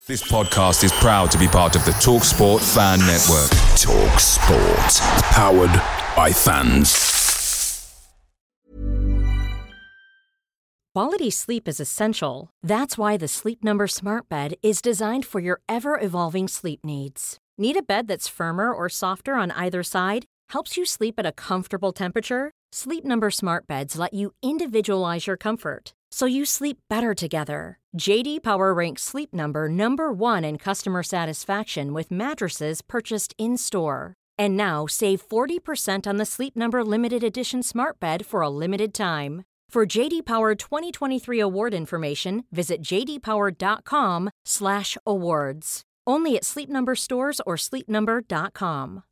This podcast is proud to be part of the TalkSport Fan Network. TalkSport. Powered by fans. Quality sleep is essential. That's why the Sleep Number Smart Bed is designed for your ever-evolving sleep needs. Need a bed that's firmer or softer on either side? Helps you sleep at a comfortable temperature? Sleep Number Smart Beds let you individualize your comfort, so you sleep better together. J.D. Power ranks Sleep Number number one in customer satisfaction with mattresses purchased in-store. And now, save 40% on the Sleep Number Limited Edition Smart Bed for a limited time. For J.D. Power 2023 award information, visit jdpower.com/awards. Only at Sleep Number stores or sleepnumber.com.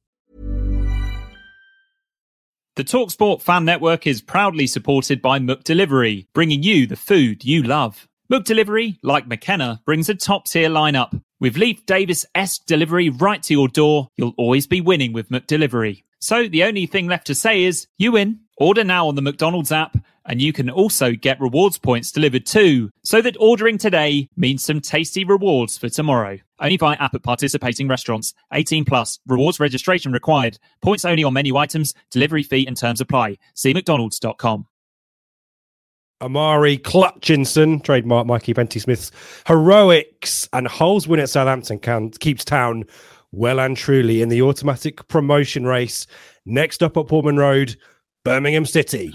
The TalkSport Fan Network is proudly supported by McDelivery, bringing you the food you love. McDelivery, like McKenna, brings a top-tier lineup. With Leif Davis-esque delivery right to your door, you'll always be winning with McDelivery. So the only thing left to say is, you win. Order now on the McDonald's app, and you can also get rewards points delivered too, so that ordering today means some tasty rewards for tomorrow. Only via app at participating restaurants. 18 plus. Rewards registration required. Points only on menu items. Delivery fee and terms apply. See mcdonalds.com. Omari Clutchinson, trademark Mikey Benty-Smith's heroics, and Hull's win at Southampton keeps Town well and truly in the automatic promotion race. Next up at Portman Road, Birmingham City.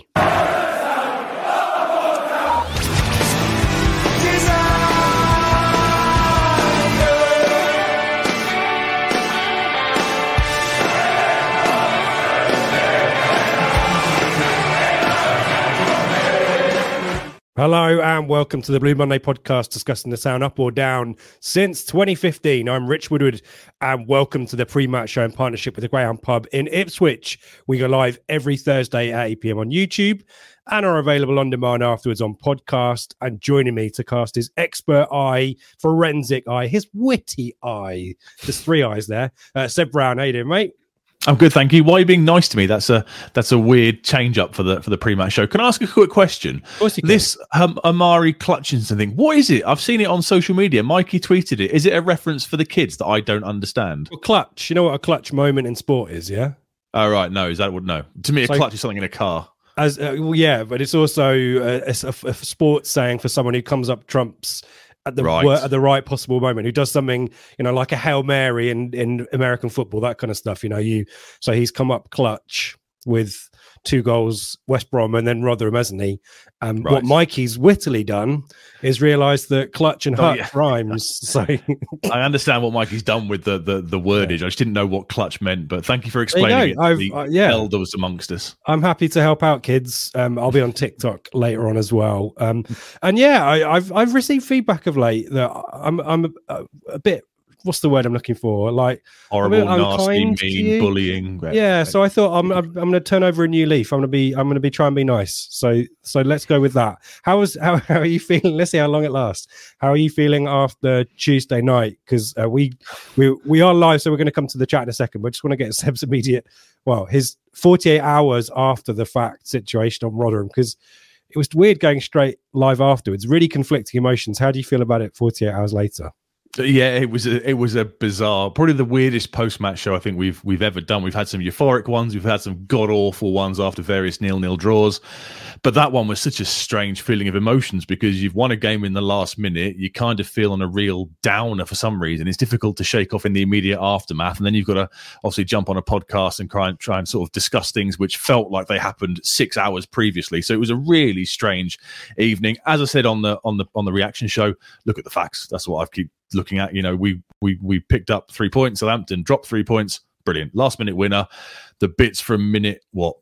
Hello and welcome to the Blue Monday podcast discussing the sound up or down since 2015. I'm Rich Woodward and welcome to the pre-match show in partnership with the Greyhound Pub in Ipswich. We go live every Thursday at 8 p.m. on YouTube and are available on demand afterwards on podcast. And joining me to cast his expert eye, forensic eye, his witty eye. There's three eyes there. Seb Brown, how you doing, mate? I'm good, thank you. Why are you being nice to me? That's a weird change up for the pre-match show. Can I ask a quick question? Of course you can. This Omari Clutchinson thing, what is it? I've seen it on social media. Mikey tweeted it. Is it a reference for the kids that I don't understand? Well, clutch. You know what a clutch moment in sport is, yeah? Oh, right. No, is that what? No. To me, a clutch is something in a car. Well, yeah, but it's also a sports saying for someone who comes up trumps at the right possible moment, who does something, like a Hail Mary in American football, that kind of stuff. So he's come up clutch with 2 goals, West Brom and then Rotherham, hasn't he? What Mikey's wittily done is realised that clutch and hut rhymes. So I understand what Mikey's done with the wordage. I just didn't know what clutch meant, but thank you for explaining it. The elders amongst us. I'm happy to help out, kids. I'll be on TikTok later on as well. I've received feedback of late that I'm a bit. What's the word I'm looking for? Like horrible, nasty, mean, bullying. Yeah, so I thought I'm going to turn over a new leaf. I'm going to be trying to be nice. So let's go with that. How are you feeling? Let's see how long it lasts. How are you feeling after Tuesday night? Because we are live, so we're going to come to the chat in a second. But I just want to get Seb's his 48 hours after the fact situation on Rotherham, because it was weird going straight live afterwards. Really conflicting emotions. How do you feel about it 48 hours later? Yeah, it was a bizarre, probably the weirdest post-match show I think we've ever done. We've had some euphoric ones, we've had some god-awful ones after various 0-0 draws, but that one was such a strange feeling of emotions because you've won a game in the last minute, you kind of feel on a real downer for some reason. It's difficult to shake off in the immediate aftermath, and then you've got to obviously jump on a podcast and try and sort of discuss things which felt like they happened 6 hours previously. So it was a really strange evening. As I said on the reaction show, look at the facts. That's what I've keep looking at. We picked up 3 points. Southampton dropped 3 points. Brilliant. Last minute winner. The bits from minute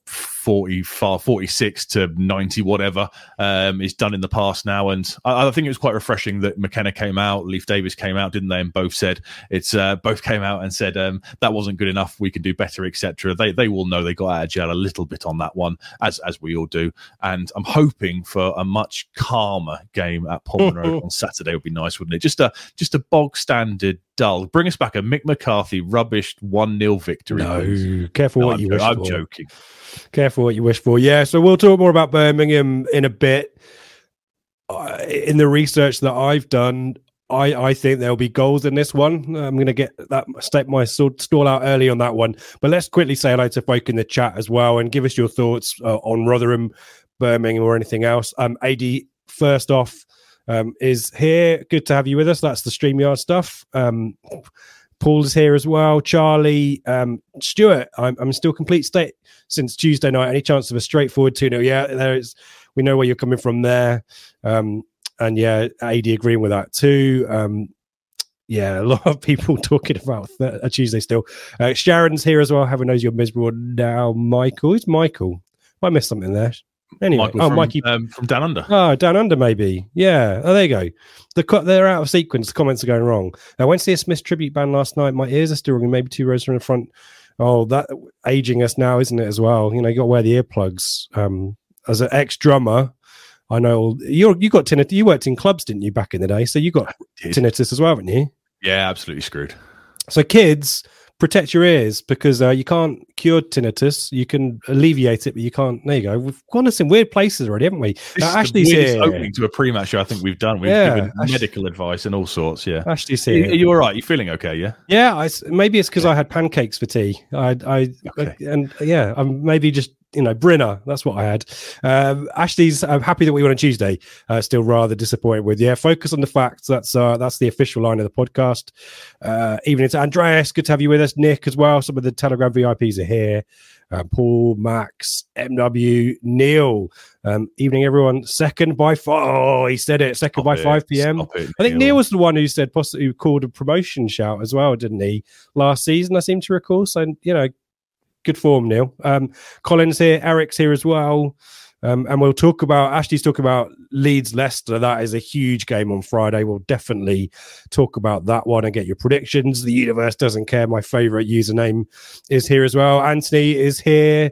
46 to 90 whatever is done in the past now, and I think it was quite refreshing that McKenna came out, Leif Davis came out, didn't they, and both said both came out and said that wasn't good enough, we can do better, etc. They will know they got out of jail a little bit on that one, as we all do, and I'm hoping for a much calmer game at Portman Road on Saturday. Would be nice, wouldn't it? Just a bog standard dull. Bring us back a Mick McCarthy rubbish 1-0 victory. No, please. Careful what you wish for. I'm joking. Careful what you wish for. Yeah, so we'll talk more about Birmingham in a bit. In the research that I've done, I think there'll be goals in this one. I'm going to step my stall out early on that one. But let's quickly say hello to folk in the chat as well and give us your thoughts on Rotherham, Birmingham, or anything else. AD, first off, is here. Good to have you with us. That's the StreamYard stuff. Paul is here as well. Charlie, Stuart, I'm still complete state since Tuesday night. Any chance of a straightforward 2-0? Yeah, there is. We know where you're coming from there. And yeah, AD agreeing with that too. Yeah, a lot of people talking about a Tuesday still. Sharon's here as well. Heaven knows you're miserable now. Michael, who's Michael? I missed something there. Anyway, Mikey from Down Under. Oh, Down Under, maybe. Yeah. Oh, there you go. They're out of sequence. The comments are going wrong. I went to see a Smith tribute band last night. My ears are still ringing. Maybe 2 rows from the front. Oh, that aging us now, isn't it? As well. You know, you got to wear the earplugs. As an ex-drummer, I know you got tinnitus. You worked in clubs, didn't you, back in the day? So you got tinnitus as well, haven't you? Yeah, absolutely screwed. So kids, protect your ears because you can't cure tinnitus. You can alleviate it, but you can't. There you go. We've gone to some weird places already, haven't we? Ashley's here. Opening to a pre-match show I think we've done. We've given medical advice and all sorts. Yeah, Ashley's here. Are you all right? You feeling okay? Yeah. Yeah. Maybe it's because I had pancakes for tea. I'm maybe just. Brinner, that's what I had. Ashley's, I'm happy that we won on Tuesday. Still rather disappointed with. Yeah, focus on the facts. That's the official line of the podcast. Evening to Andreas, good to have you with us. Nick as well. Some of the Telegram VIPs are here. Paul, Max, MW, Neil. Evening, everyone. Second by 5. Oh, he said it. Second by 5 p.m. I think Neil was the one who said possibly called a promotion shout as well, didn't he? Last season, I seem to recall. So, good form, Neil. Colin's here. Eric's here as well. And we'll talk about, Ashley's talking about Leeds-Leicester. That is a huge game on Friday. We'll definitely talk about that one and get your predictions. The universe doesn't care. My favourite username is here as well. Anthony is here.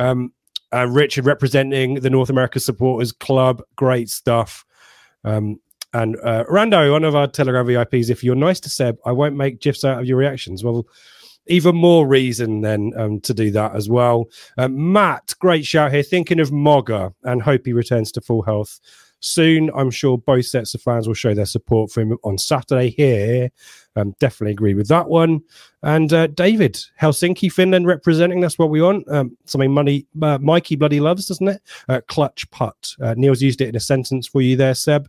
Richard representing the North America Supporters Club. Great stuff. And Rando, one of our Telegram VIPs, if you're nice to Seb, I won't make GIFs out of your reactions. Well, even more reason then to do that as well. Matt, great shout here. Thinking of Mogger and hope he returns to full health soon. I'm sure both sets of fans will show their support for him on Saturday here. Definitely agree with that one. And David, Helsinki, Finland representing. That's what we want. Something Mikey bloody loves, doesn't it? Clutch putt. Neil's used it in a sentence for you there, Seb.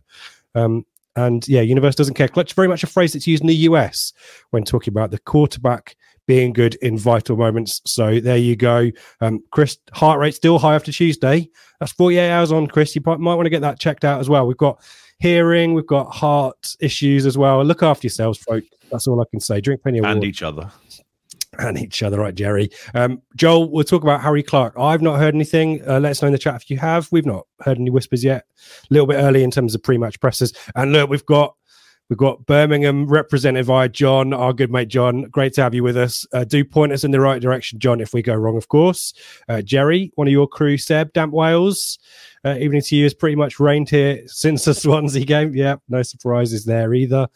And yeah, universe doesn't care. Clutch, very much a phrase that's used in the US when talking about the quarterback being good in vital moments. So there you go. Chris, heart rate still high after Tuesday. That's 48 hours on, Chris. You might want to get that checked out as well. We've got hearing, we've got heart issues as well. Look after yourselves, folks. That's all I can say. Drink plenty of water. And each other. And each other, right, Jerry? Joel, we'll talk about Harry Clark. I've not heard anything. Let us know in the chat if you have. We've not heard any whispers yet. A little bit early in terms of pre-match presses. And look, we've got Birmingham represented by John, our good mate John. Great to have you with us. Do point us in the right direction, John, if we go wrong, of course. Jerry, one of your crew, Seb, Damp Wales. Evening to you. Has pretty much rained here since the Swansea game. Yeah, no surprises there either.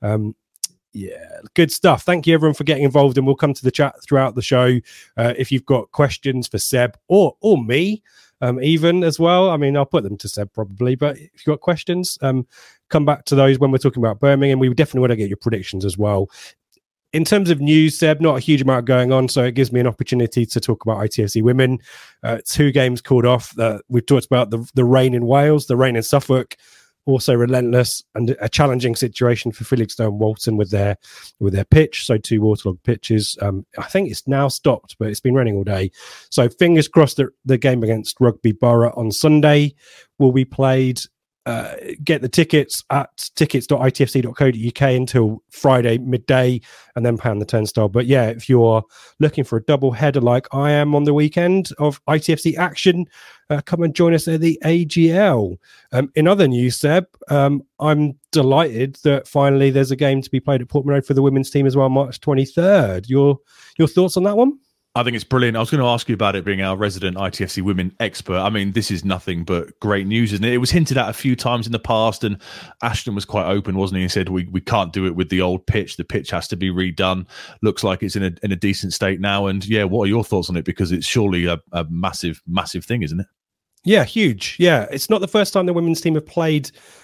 Yeah, good stuff. Thank you, everyone, for getting involved, and we'll come to the chat throughout the show. If you've got questions for Seb or me, even as well. I mean, I'll put them to Seb probably, but if you've got questions, come back to those when we're talking about Birmingham. We definitely want to get your predictions as well. In terms of news, Seb, not a huge amount going on, so it gives me an opportunity to talk about ITFC women. 2 games called off. We've talked about the rain in Wales, the rain in Suffolk. Also relentless and a challenging situation for Felixstowe and Walton with their pitch. So 2 waterlogged pitches. I think it's now stopped, but it's been raining all day. So fingers crossed that the game against Rugby Borough on Sunday will be played. Get the tickets at tickets.itfc.co.uk until Friday midday and then pound the turnstile. But yeah, if you're looking for a double header like I am on the weekend of ITFC action, come and join us at the AGL. In other news, Seb, I'm delighted that finally there's a game to be played at Portman Road for the women's team as well, March 23rd. Your thoughts on that one? I think it's brilliant. I was going to ask you about it being our resident ITFC women expert. I mean, this is nothing but great news, isn't it? It was hinted at a few times in the past, and Ashton was quite open, wasn't he? He said, we can't do it with the old pitch. The pitch has to be redone. Looks like it's in a decent state now. And yeah, what are your thoughts on it? Because it's surely a massive, massive thing, isn't it? Yeah, huge. Yeah, it's not the first time the women's team have played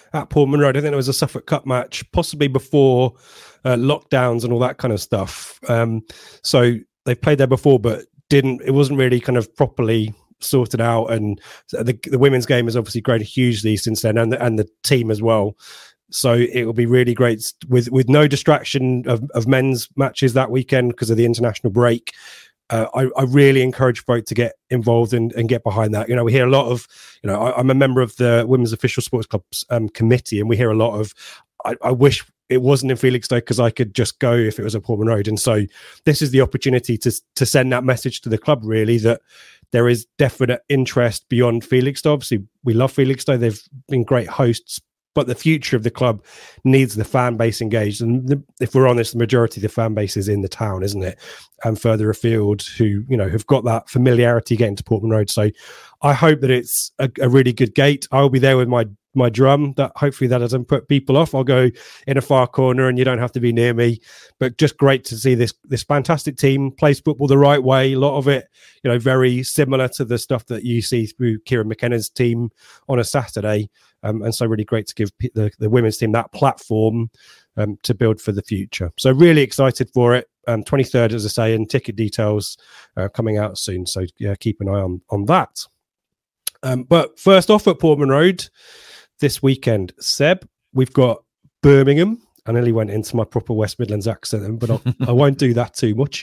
at Portman Road. I think there was a Suffolk Cup match, possibly before lockdowns and all that kind of stuff. So they've played there before, but it wasn't really kind of properly sorted out. And the women's game has obviously grown hugely since then, and the team as well. So it will be really great with no distraction of men's matches that weekend because of the international break. I really encourage folk to get involved and get behind that. We hear a lot of, I'm a member of the Women's Official Sports Club's committee, and we hear a lot of, I wish it wasn't in Felixstowe because I could just go if it was at Portman Road. And so this is the opportunity to send that message to the club, really, that there is definite interest beyond Felixstowe. Obviously, we love Felixstowe. They've been great hosts, but the future of the club needs the fan base engaged. And if we're honest, the majority of the fan base is in the town, isn't it? And further afield who, have got that familiarity getting to Portman Road. So I hope that it's a really good gate. I'll be there with my drum. That hopefully that doesn't put people off. I'll go in a far corner and you don't have to be near me. But just great to see this fantastic team plays football the right way. A lot of it, very similar to the stuff that you see through Kieran McKenna's team on a Saturday. And so really great to give the women's team that platform to build for the future. So really excited for it. 23rd, as I say, and ticket details coming out soon. So yeah, keep an eye on that. But first off at Portman Road this weekend, Seb, we've got Birmingham. I nearly went into my proper West Midlands accent, but I won't do that too much.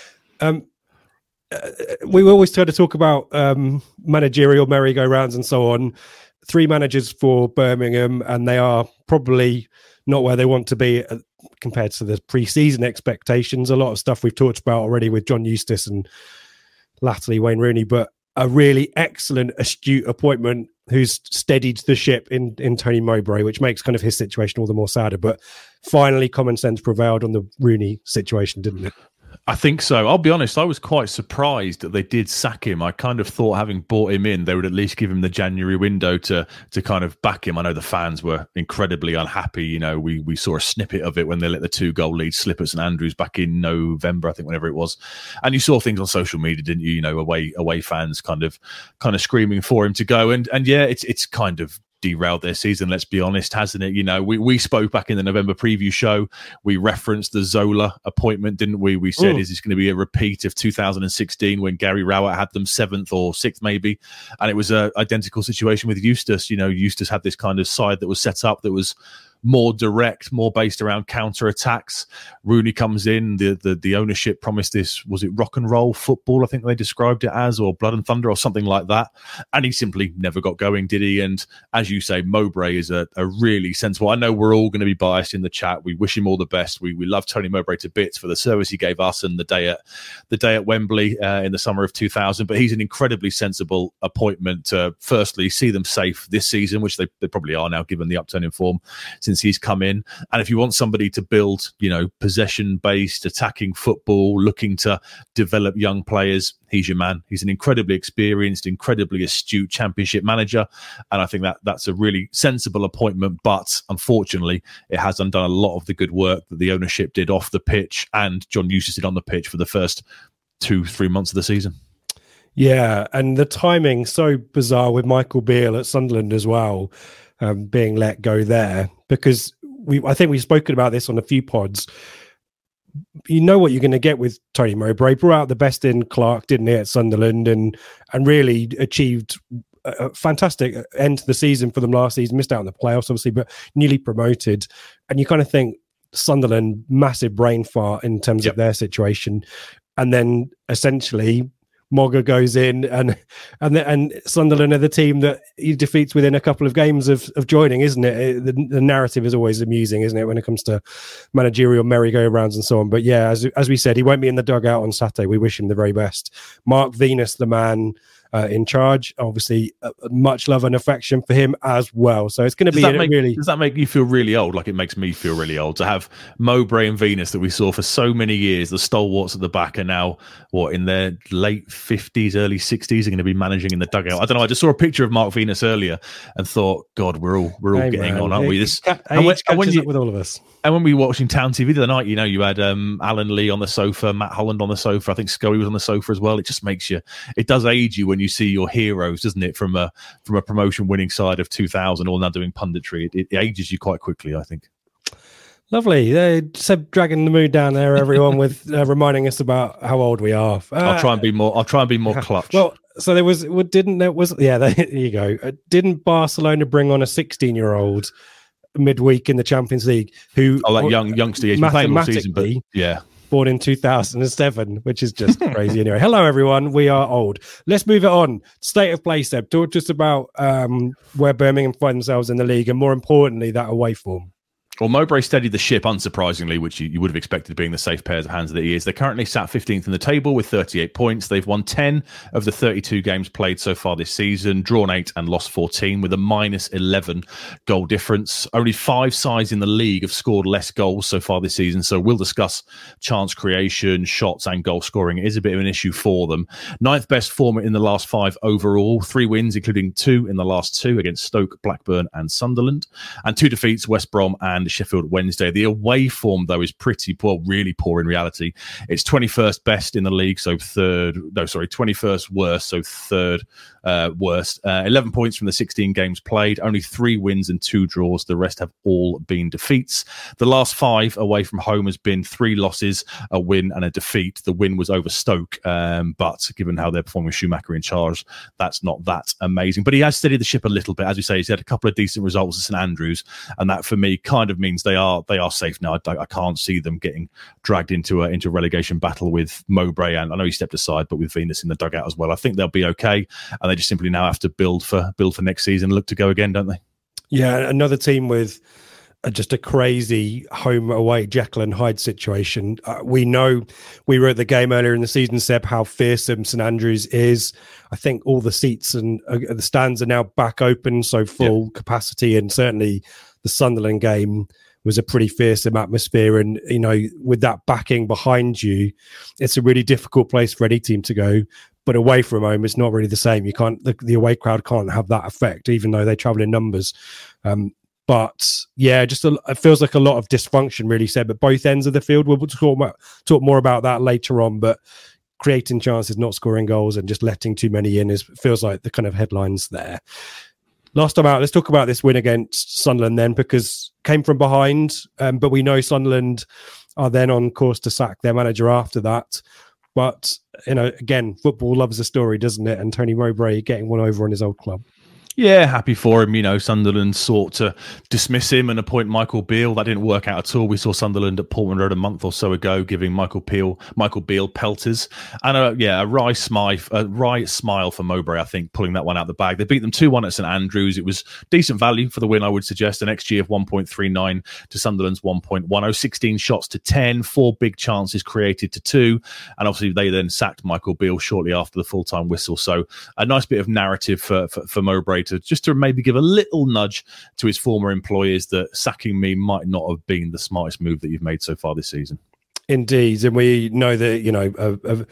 We always try to talk about managerial merry-go-rounds and so on. 3 managers for Birmingham, and they are probably not where they want to be compared to the pre-season expectations. A lot of stuff we've talked about already with John Eustace and latterly Wayne Rooney, but a really excellent, astute appointment who's steadied the ship in Tony Mowbray, which makes kind of his situation all the more sadder. But finally, common sense prevailed on the Rooney situation, didn't it? I think so. I'll be honest, I was quite surprised that they did sack him. I kind of thought, having bought him in, they would at least give him the January window to kind of back him. I know the fans were incredibly unhappy. We saw a snippet of it when they let the 2-goal lead slip at St Andrews back in November, I think, whenever it was. And you saw things on social media, didn't you? Away fans kind of screaming for him to go. And yeah, it's kind of derailed their season, let's be honest, hasn't it? We spoke back in the November preview show. We referenced the Zola appointment, didn't we? We said, is this going to be a repeat of 2016 when Gary Rowett had them 7th or 6th maybe? And it was an identical situation with Eustace. Eustace had this kind of side that was set up that was more direct, more based around counter-attacks. Rooney comes in, the ownership promised this, was it rock and roll football, I think they described it as, or blood and thunder or something like that. And he simply never got going, did he? And as you say, Mowbray is a really sensible. I know we're all going to be biased in the chat. We wish him all the best. We love Tony Mowbray to bits for the service he gave us and the day at Wembley in the summer of 2000. But he's an incredibly sensible appointment to firstly see them safe this season, which they probably are now given the upturn in form since he's come in. And if you want somebody to build, possession-based attacking football, looking to develop young players, he's your man. He's an incredibly experienced, incredibly astute championship manager. And I think that's a really sensible appointment. But unfortunately, it has undone a lot of the good work that the ownership did off the pitch and John Eustace did on the pitch for the first 2-3 months of the season. Yeah, and the timing so bizarre with Michael Beale at Sunderland as well, being let go there, because I think we've spoken about this on a few pods. You know what you're going to get with Tony Mowbray. Brought out the best in Clark, didn't he, at Sunderland, and really achieved a fantastic end to the season for them last season. Missed out on the playoffs, obviously, but newly promoted. And you kind of think Sunderland, massive brain fart in terms of their situation. And then essentially Mogger goes in and Sunderland are the team that he defeats within a couple of games of joining, isn't it? The narrative is always amusing, isn't it, when it comes to managerial merry-go-rounds and so on. But yeah, as we said, he won't be in the dugout on Saturday. We wish him the very best. Mark Venus, the man in charge, obviously much love and affection for him as well. So it's going to be really... Does that make you feel really old? Like it makes me feel really old to have Mowbray and Venus that we saw for so many years, the stalwarts at the back, are now, in their late 50s, early 60s, are going to be managing in the dugout. I don't know. I just saw a picture of Mark Venus earlier and thought, God, we're all getting on, aren't we? Age catches up with all of us. And when we were watching Town TV the other night, you had Alan Lee on the sofa, Matt Holland on the sofa. I think Scully was on the sofa as well. It just makes you, it does age you when you see your heroes, doesn't it, from a promotion winning side of 2000 all now doing punditry. It ages you quite quickly, I think. Lovely. Seb dragging the mood down there, everyone, with reminding us about how old we are. I'll try and be more clutch. Well, so there you go. Didn't Barcelona bring on a 16-year-old midweek in the Champions League who that youngster, he's been playing all season, but yeah. Born in 2007, which is just crazy. Anyway, hello everyone. We are old. Let's move it on. State of play, Seb. Talk to us about where Birmingham find themselves in the league, and more importantly, that away form. Well, Mowbray steadied the ship, unsurprisingly, which you would have expected being the safe pairs of hands that he is. They're currently sat 15th in the table with 38 points. They've won 10 of the 32 games played so far this season, drawn 8 and lost 14 with a minus 11 goal difference. Only 5 sides in the league have scored less goals so far this season, so we'll discuss chance creation, shots and goal scoring. It is a bit of an issue for them. 9th best form in the last 5 overall, 3 wins, including 2 in the last 2 against Stoke, Blackburn and Sunderland, and 2 defeats, West Brom and Sheffield Wednesday. The away form, though, is pretty poor, really poor in reality. It's 21st best in the league, so 21st worst, so third worst. 11 points from the 16 games played, only 3 wins and 2 draws. The rest have all been defeats. The last 5 away from home has been 3 losses, a win and a defeat. The win was over Stoke, but given how they're performing with Schumacher in charge, that's not that amazing. But he has steadied the ship a little bit. As we say, he's had a couple of decent results at St Andrews, and that for me kind of means they are safe now. I can't see them getting dragged into a relegation battle with Mowbray, and I know he stepped aside, but with Venus in the dugout as well. I think they'll be okay, and they just simply now have to build for next season and look to go again, don't they? Yeah, another team with just a crazy home away Jekyll and Hyde situation. We know, we were at the game earlier in the season, Seb, how fearsome St Andrews is. I think all the seats and the stands are now back open, so full capacity, and certainly the Sunderland game was a pretty fearsome atmosphere. And, you know, with that backing behind you, it's a really difficult place for any team to go. But away from home, it's not really the same. You can't, the away crowd can't have that effect, even though they travel in numbers. But yeah, it feels like a lot of dysfunction, really, said, at both ends of the field. We'll talk more about that later on. But creating chances, not scoring goals, and just letting too many in feels like the kind of headlines there. Last time out, let's talk about this win against Sunderland then, because came from behind, but we know Sunderland are then on course to sack their manager after that. But, you know, again, football loves a story, doesn't it? And Tony Mowbray getting one over on his old club. Yeah, happy for him. You know, Sunderland sought to dismiss him and appoint Michael Beale. That didn't work out at all. We saw Sunderland at Portman Road a month or so ago giving Michael Beale pelters. And a wry smile for Mowbray, I think, pulling that one out of the bag. They beat them 2-1 at St Andrews. It was decent value for the win, I would suggest. An XG of 1.39 to Sunderland's 1.10. 16 shots to 10, 4 big chances created to 2. And obviously they then sacked Michael Beale shortly after the full-time whistle. So a nice bit of narrative for Mowbray to maybe give a little nudge to his former employers that sacking me might not have been the smartest move that you've made so far this season. Indeed. And we know that, you know, of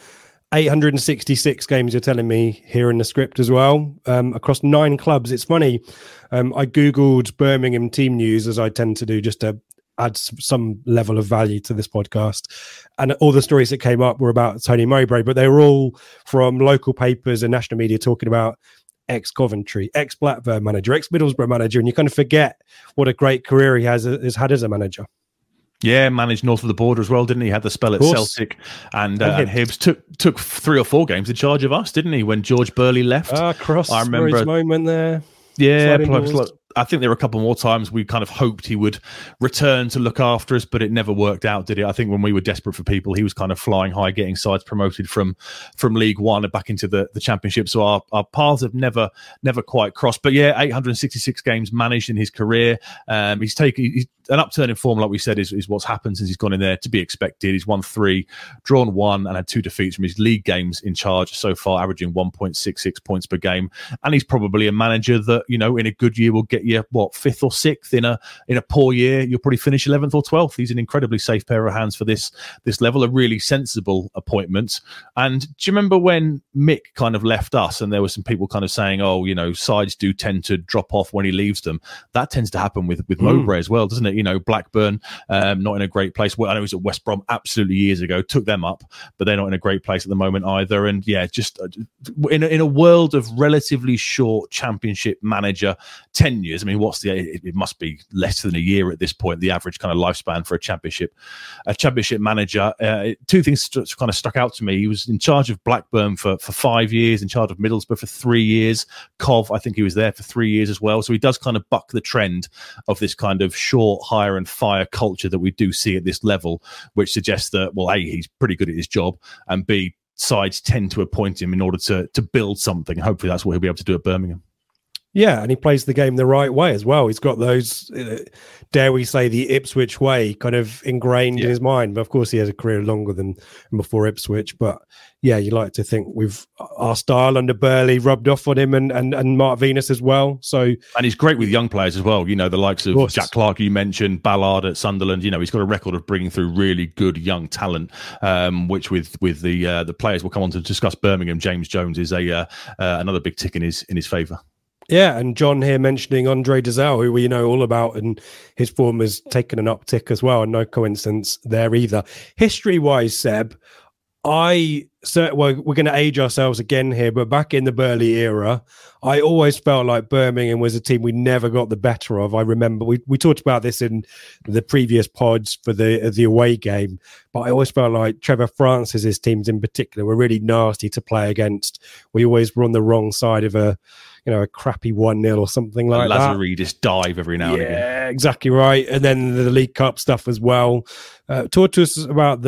866 games, you're telling me here in the script as well, across 9 clubs. It's funny. I Googled Birmingham team news, as I tend to do, just to add some level of value to this podcast. And all the stories that came up were about Tony Mowbray, but they were all from local papers and national media talking about ex-Coventry, ex-Blackburn manager, ex-Middlesbrough manager, and you kind of forget what a great career he has had as a manager. Yeah, managed north of the border as well, didn't he? Had the spell at Celtic and Hibs. Took 3 or 4 games in charge of us, didn't he? When George Burley left, I remember his moment there. Yeah, I think there were a couple more times we kind of hoped he would return to look after us, but it never worked out, did it? I think when we were desperate for people, he was kind of flying high, getting sides promoted from League One and back into the Championship. So our paths have never quite crossed. But yeah, 866 games managed in his career. He's an upturn in form, like we said, is what's happened since he's gone in there, to be expected. He's won 3, drawn 1, and had 2 defeats from his league games in charge so far, averaging 1.66 points per game. And he's probably a manager that, you know, in a good year will get you 5th or 6th. In a poor year, you'll probably finish 11th or 12th. He's an incredibly safe pair of hands for this level, a really sensible appointment. And do you remember when Mick kind of left us and there were some people kind of saying, oh, you know, sides do tend to drop off when he leaves them? That tends to happen with Mowbray as well, doesn't it? Blackburn, not in a great place. Well, I know he was at West Brom absolutely years ago, took them up, but they're not in a great place at the moment either. And yeah, just in a world of relatively short Championship manager tenures, I mean, it must be less than a year at this point, the average kind of lifespan for a championship manager. Two things kind of stuck out to me. He was in charge of Blackburn for 5 years, in charge of Middlesbrough for 3 years. Cov, I think he was there for 3 years as well. So he does kind of buck the trend of this kind of short, hire and fire culture that we do see at this level, which suggests that, well, A, he's pretty good at his job, and B, sides tend to appoint him in order to build something. Hopefully that's what he'll be able to do at Birmingham. Yeah, and he plays the game the right way as well. He's got those, dare we say, the Ipswich way kind of ingrained in his mind. But of course, he has a career longer than before Ipswich. But yeah, you like to think our style under Burley rubbed off on him and Mark Venus as well. So, and he's great with young players as well. The likes of Jack Clark, you mentioned, Ballard at Sunderland. He's got a record of bringing through really good young talent, which with the players we'll come on to discuss Birmingham, James Jones is another big tick in his favour. Yeah, and John here mentioning Andre Dazal, who we know all about, and his form has taken an uptick as well, and no coincidence there either. History-wise, Seb, we're going to age ourselves again here, but back in the Burley era, I always felt like Birmingham was a team we never got the better of. I remember we talked about this in the previous pods for the away game, but I always felt like Trevor Francis's teams in particular were really nasty to play against. We always were on the wrong side of a crappy 1-0 or something like that. Lazaridis dive every now and again. Yeah, exactly right. And then the League Cup stuff as well. Talk to us about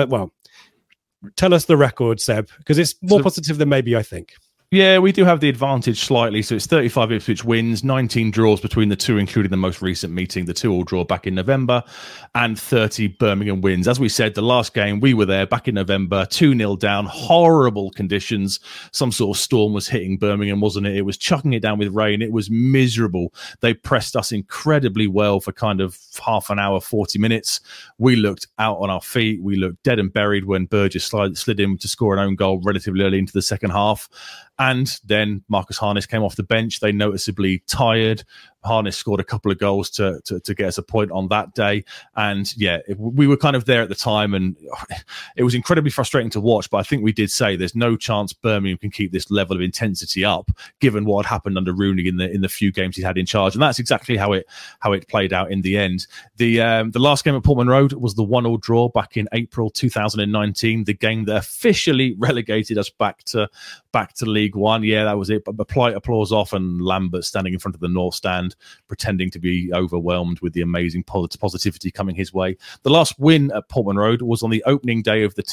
tell us the record, Seb, because it's more positive than maybe I think. Yeah, we do have the advantage slightly. So it's 35 Ipswich wins, 19 draws between the two, including the most recent meeting, the 2-2 draw back in November, and 30 Birmingham wins. As we said, the last game, we were there back in November, 2-0 down, horrible conditions. Some sort of storm was hitting Birmingham, wasn't it? It was chucking it down with rain. It was miserable. They pressed us incredibly well for kind of half an hour, 40 minutes. We looked out on our feet. We looked dead and buried when Burgess slid in to score an own goal relatively early into the second half. And then Marcus Harness came off the bench. They noticeably tired. Harness scored a couple of goals to get us a point on that day. And yeah, we were kind of there at the time, and it was incredibly frustrating to watch. But I think we did say there's no chance Birmingham can keep this level of intensity up, given what had happened under Rooney in the few games he had in charge. And that's exactly how it played out in the end. The last game at Portman Road was the 1-1 draw back in April 2019, the game that officially relegated us back to League One. Yeah, that was it. But polite applause off, and Lambert standing in front of the North Stand, pretending to be overwhelmed with the amazing positivity coming his way. The last win at Portman Road was on the opening day of the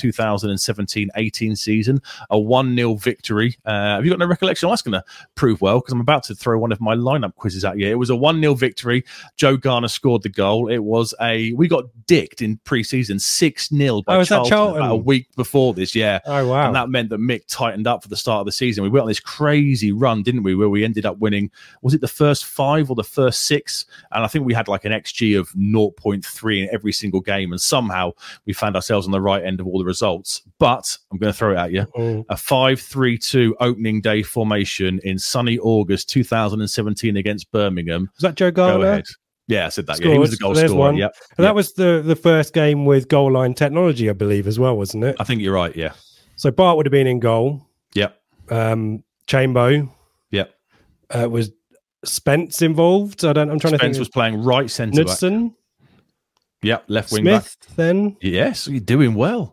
2017-18 season, a 1-0 victory. Have you got no recollection? Well, that's going to prove well, because I'm about to throw one of my lineup quizzes at you. It was a 1-0 victory. Joe Garner scored the goal. We got dicked in pre-season 6-0 by Charlton about a week before this. Yeah. Oh, wow. And that meant that Mick tightened up for the start of the season. We went on this crazy run, didn't we, where we ended up winning, was it the first 5 or the first 6? And I think we had like an XG of 0.3 in every single game, and somehow we found ourselves on the right end of all the results. But I'm going to throw it at you. A 5-3-2 opening day formation in sunny August 2017 against Birmingham. Was that Joe Garner? Go ahead. Yeah, I said that. Yeah, he was the goal scorer. Yep. And that was the first game with goal line technology, I believe, as well, wasn't it? I think you're right, yeah. So Bart would have been in goal. Yep. Chambo. Yep. Was Spence involved? I'm trying to think. Spence was playing right centre back. Knudsen? Yep, left wing Smith, back. then? Yes, you're doing well.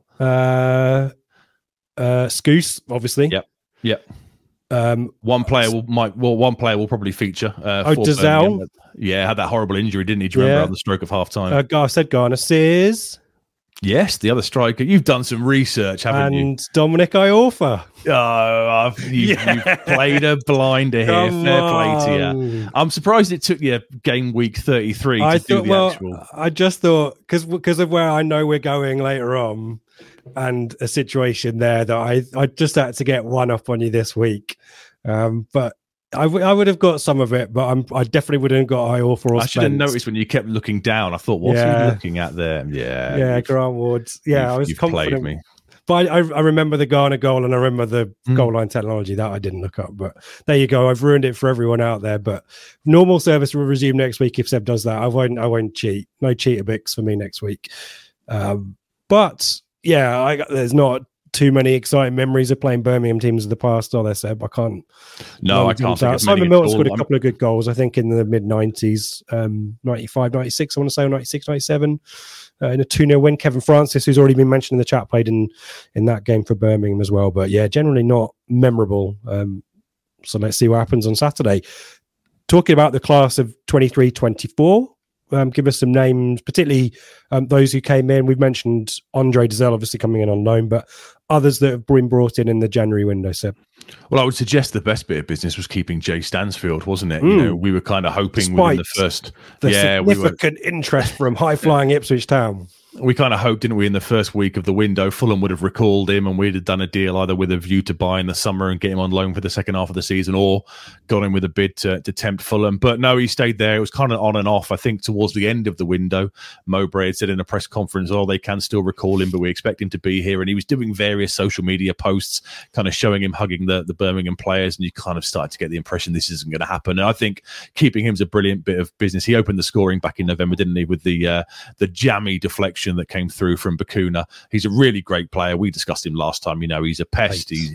Scouse, obviously. Yep. One player will probably feature. Dazal. Yeah, had that horrible injury, didn't he? Do you remember on the stroke of half time? I said Garner. Sears. Yes, the other striker. You've done some research, haven't you? And Dominic Iorfa. Oh, you've played a blinder here. Fair play to you. I'm surprised it took you game week 33 to do the actual. I just thought, because of where I know we're going later on, and a situation there that I just had to get one up on you this week. But I would have got some of it, but I definitely wouldn't have got Iorfa or Spence. I should have noticed when you kept looking down. I thought, what's he looking at there? Yeah, Grant Ward. Yeah, I was you've confident. Played me. But I remember the Ghana goal, and I remember the goal line technology that I didn't look up. But there you go. I've ruined it for everyone out there. But normal service will resume next week if Seb does that. I won't cheat. No cheater-bix for me next week. But yeah, there's not too many exciting memories of playing Birmingham teams of the past, are there, Seb? I can't. No, I can't. Simon Milton scored a couple of good goals, I think, in the mid-90s, 95, 96, I want to say, or 96, 97, in a 2-0 win. Kevin Francis, who's already been mentioned in the chat, played in that game for Birmingham as well. But yeah, generally not memorable. So let's see what happens on Saturday. Talking about the class of 23-24, give us some names, particularly those who came in. We've mentioned Andre Dazelle obviously coming in on loan, but others that have been brought in the January window, Seb. Well, I would suggest the best bit of business was keeping Jay Stansfield, wasn't it? You know, we were kind of hoping within the first... significant interest from high-flying Ipswich Town. We kind of hoped, didn't we, in the first week of the window, Fulham would have recalled him and we'd have done a deal either with a view to buy in the summer and get him on loan for the second half of the season, or got him with a bid to tempt Fulham. But no, he stayed there. It was kind of on and off. I think towards the end of the window, Mowbray had said in a press conference, they can still recall him, but we expect him to be here. And he was doing various social media posts, kind of showing him hugging the Birmingham players. And you kind of started to get the impression this isn't going to happen. And I think keeping him is a brilliant bit of business. He opened the scoring back in November, didn't he, with the jammy deflection that came through from Bakuna. He's a really great player. We discussed him last time. You know, he's a pest. Pace.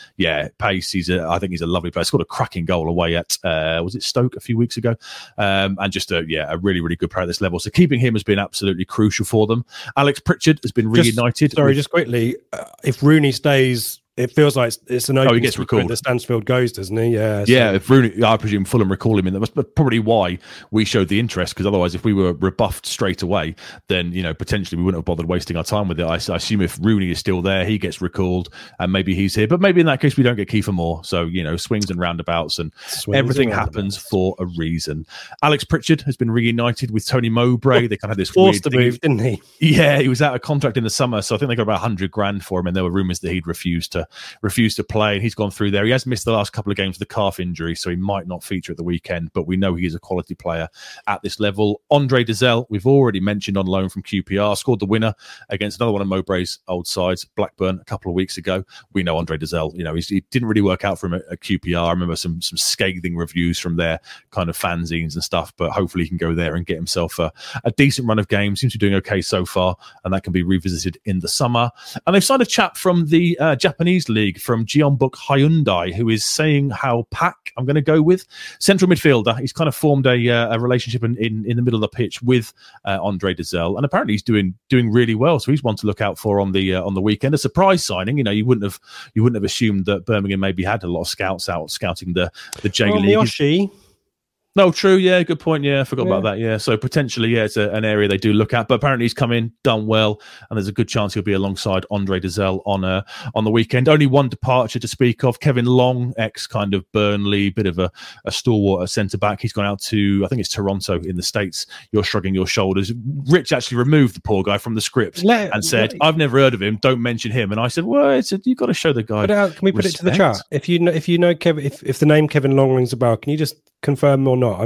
Pace. I think he's a lovely player. Scored a cracking goal away at was it Stoke a few weeks ago, and just a really, really good player at this level. So keeping him has been absolutely crucial for them. Alex Pritchard has been reunited. Just quickly, if Rooney stays, it feels like it's an open. He gets recalled. The Stansfield goes, doesn't he? Yeah. Yeah. If Rooney, I presume Fulham recall him in. That's probably why we showed the interest. Because otherwise, if we were rebuffed straight away, then potentially we wouldn't have bothered wasting our time with it. I assume if Rooney is still there, he gets recalled, and maybe he's here. But maybe in that case, we don't get Kiefer Moore. So swings and roundabouts, and everything happens for a reason. Alex Pritchard has been reunited with Tony Mowbray. They kind of had this forced to move, didn't he? Yeah, he was out of contract in the summer, so I think they got about $100,000 for him, and there were rumours that he'd refused to play, and he's gone through there. He has missed the last couple of games with the calf injury, so he might not feature at the weekend, but we know he is a quality player at this level. Andre Dazelle, we've already mentioned, on loan from QPR, scored the winner against another one of Mowbray's old sides, Blackburn, a couple of weeks ago. We know Andre Dazelle, he didn't really work out for him at QPR. I remember some scathing reviews from their kind of fanzines and stuff, but hopefully he can go there and get himself a decent run of games. Seems to be doing okay so far, and that can be revisited in the summer. And they've signed a chap from the Japanese league, from Jeonbuk Hyundai, who is saying how Pak, I'm going to go with, central midfielder. He's kind of formed a relationship in the middle of the pitch with Andre Dazelle, and apparently he's doing really well. So he's one to look out for on the weekend. A surprise signing. You wouldn't have assumed that Birmingham maybe had a lot of scouts out scouting the J League. Miyoshi. No, true. Yeah, good point. Yeah, I forgot about that. Yeah, so potentially, it's an area they do look at. But apparently, he's come in, done well, and there's a good chance he'll be alongside Andre Dazelle on the weekend. Only one departure to speak of: Kevin Long, ex kind of Burnley, bit of a stalwart centre back. He's gone out to, I think it's Toronto in the States. You're shrugging your shoulders. Rich actually removed the poor guy from the script and said, "I've never heard of him. Don't mention him." And I said, "Well, you've got to show the guy." But can we put it to the chat? If you know Kevin, if the name Kevin Long rings a bell, can you just confirm or not?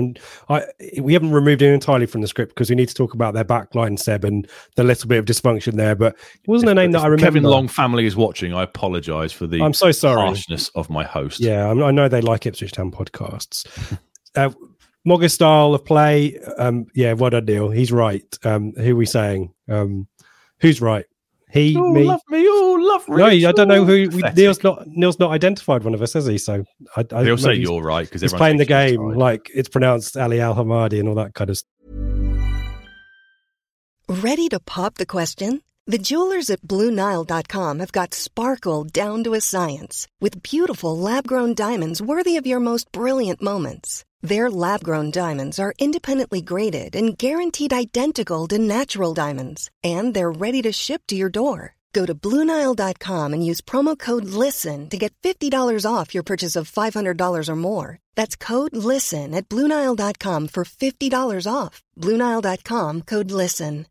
We haven't removed it entirely from the script because we need to talk about their backline, Seb, and the little bit of dysfunction there. But it wasn't a name that I remember. Kevin Long family is watching. I apologise for the harshness of my host. Yeah, I know they like Ipswich Town podcasts. Mogger's style of play. What a deal. He's right. Who are we saying? Who's right? He, me. Love me, love Rich. No, I don't know who. Neil's not identified one of us, has he? So he'll say you're right because he's playing the game like it's pronounced Ali Al Hamadi and all that kind of stuff. Ready to pop the question? The jewelers at BlueNile.com have got sparkle down to a science with beautiful lab-grown diamonds worthy of your most brilliant moments. Their lab-grown diamonds are independently graded and guaranteed identical to natural diamonds, and they're ready to ship to your door. Go to BlueNile.com and use promo code LISTEN to get $50 off your purchase of $500 or more. That's code LISTEN at BlueNile.com for $50 off. BlueNile.com, code LISTEN.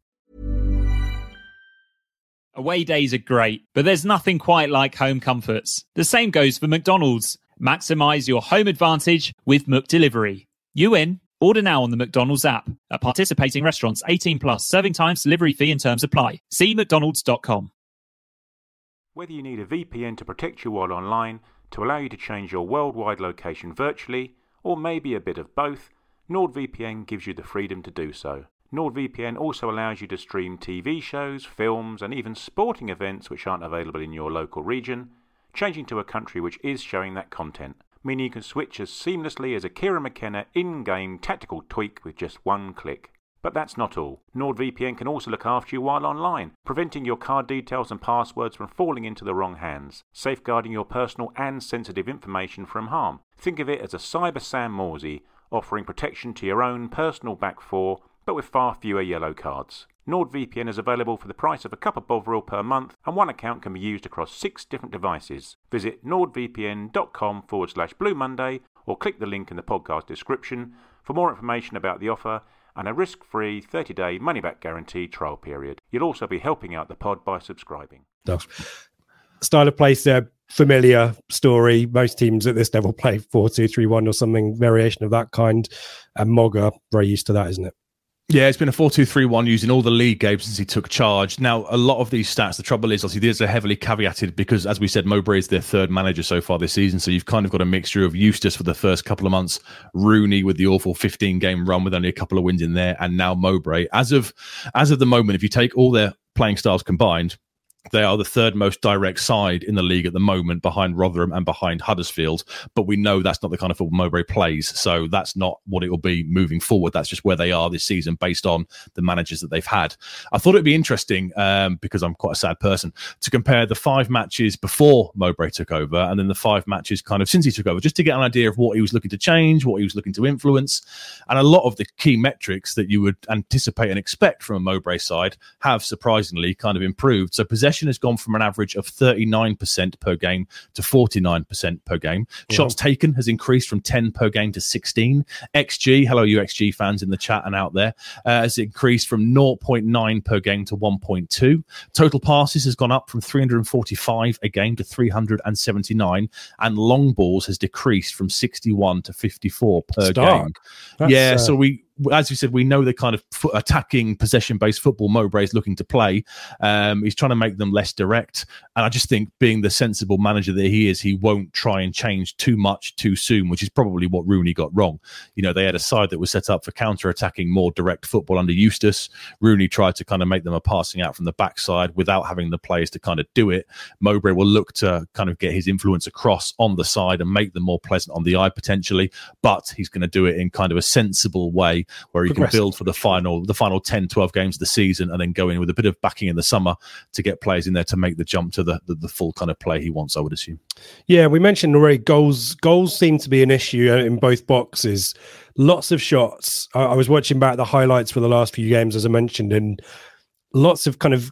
Away days are great, but there's nothing quite like home comforts. The same goes for McDonald's. Maximise your home advantage with McDelivery. You in? Order now on the McDonald's app. At participating restaurants, 18+, serving times, delivery fee and terms apply. See mcdonalds.com. Whether you need a VPN to protect you while online, to allow you to change your worldwide location virtually, or maybe a bit of both, NordVPN gives you the freedom to do so. NordVPN also allows you to stream TV shows, films, and even sporting events which aren't available in your local region, changing to a country which is showing that content, meaning you can switch as seamlessly as a Kieran McKenna in-game tactical tweak with just one click. But that's not all. NordVPN can also look after you while online, preventing your card details and passwords from falling into the wrong hands, safeguarding your personal and sensitive information from harm. Think of it as a Cyber Sam Morsey, offering protection to your own personal back four, but with far fewer yellow cards. NordVPN is available for the price of a cup of Bovril per month, and one account can be used across 6 different devices. Visit nordvpn.com/Blue Monday or click the link in the podcast description for more information about the offer and a risk-free 30-day money-back guarantee trial period. You'll also be helping out the pod by subscribing. Style of play, familiar story. Most teams at this level play 4-2-3-1 or something, variation of that kind. And Mogger, very used to that, isn't it? Yeah, it's been a 4-2-3-1 using all the league games since he took charge. Now, a lot of these stats, the trouble is, obviously, these are heavily caveated because, as we said, Mowbray is their third manager so far this season. So you've kind of got a mixture of Eustace for the first couple of months, Rooney with the awful 15-game run with only a couple of wins in there, and now Mowbray. As of the moment, if you take all their playing styles combined, they are the third most direct side in the league at the moment, behind Rotherham and behind Huddersfield. But we know that's not the kind of football Mowbray plays. So that's not what it will be moving forward. That's just where they are this season based on the managers that they've had. I thought it'd be interesting, because I'm quite a sad person, to compare the 5 matches before Mowbray took over and then the 5 matches kind of since he took over, just to get an idea of what he was looking to change, what he was looking to influence. And a lot of the key metrics that you would anticipate and expect from a Mowbray side have surprisingly kind of improved. So possession has gone from an average of 39% per game to 49% per game. Yeah. Shots taken has increased from 10 per game to 16. XG, hello you XG fans in the chat and out there, has increased from 0.9 per game to 1.2. Total passes has gone up from 345 a game to 379, and long balls has decreased from 61 to 54 per game. So we, as you said, we know the kind of attacking, possession-based football Mowbray is looking to play. He's trying to make them less direct. And I just think, being the sensible manager that he is, he won't try and change too much too soon, which is probably what Rooney got wrong. You know, they had a side that was set up for counter-attacking, more direct football under Eustace. Rooney tried to kind of make them a passing out from the backside without having the players to kind of do it. Mowbray will look to kind of get his influence across on the side and make them more pleasant on the eye potentially, but he's going to do it in kind of a sensible way, where you can build for the final 10, 12 games of the season and then go in with a bit of backing in the summer to get players in there to make the jump to the full kind of play he wants, I would assume. Yeah, we mentioned already goals. Goals seem to be an issue in both boxes. Lots of shots. I was watching back the highlights for the last few games, as I mentioned, and lots of kind of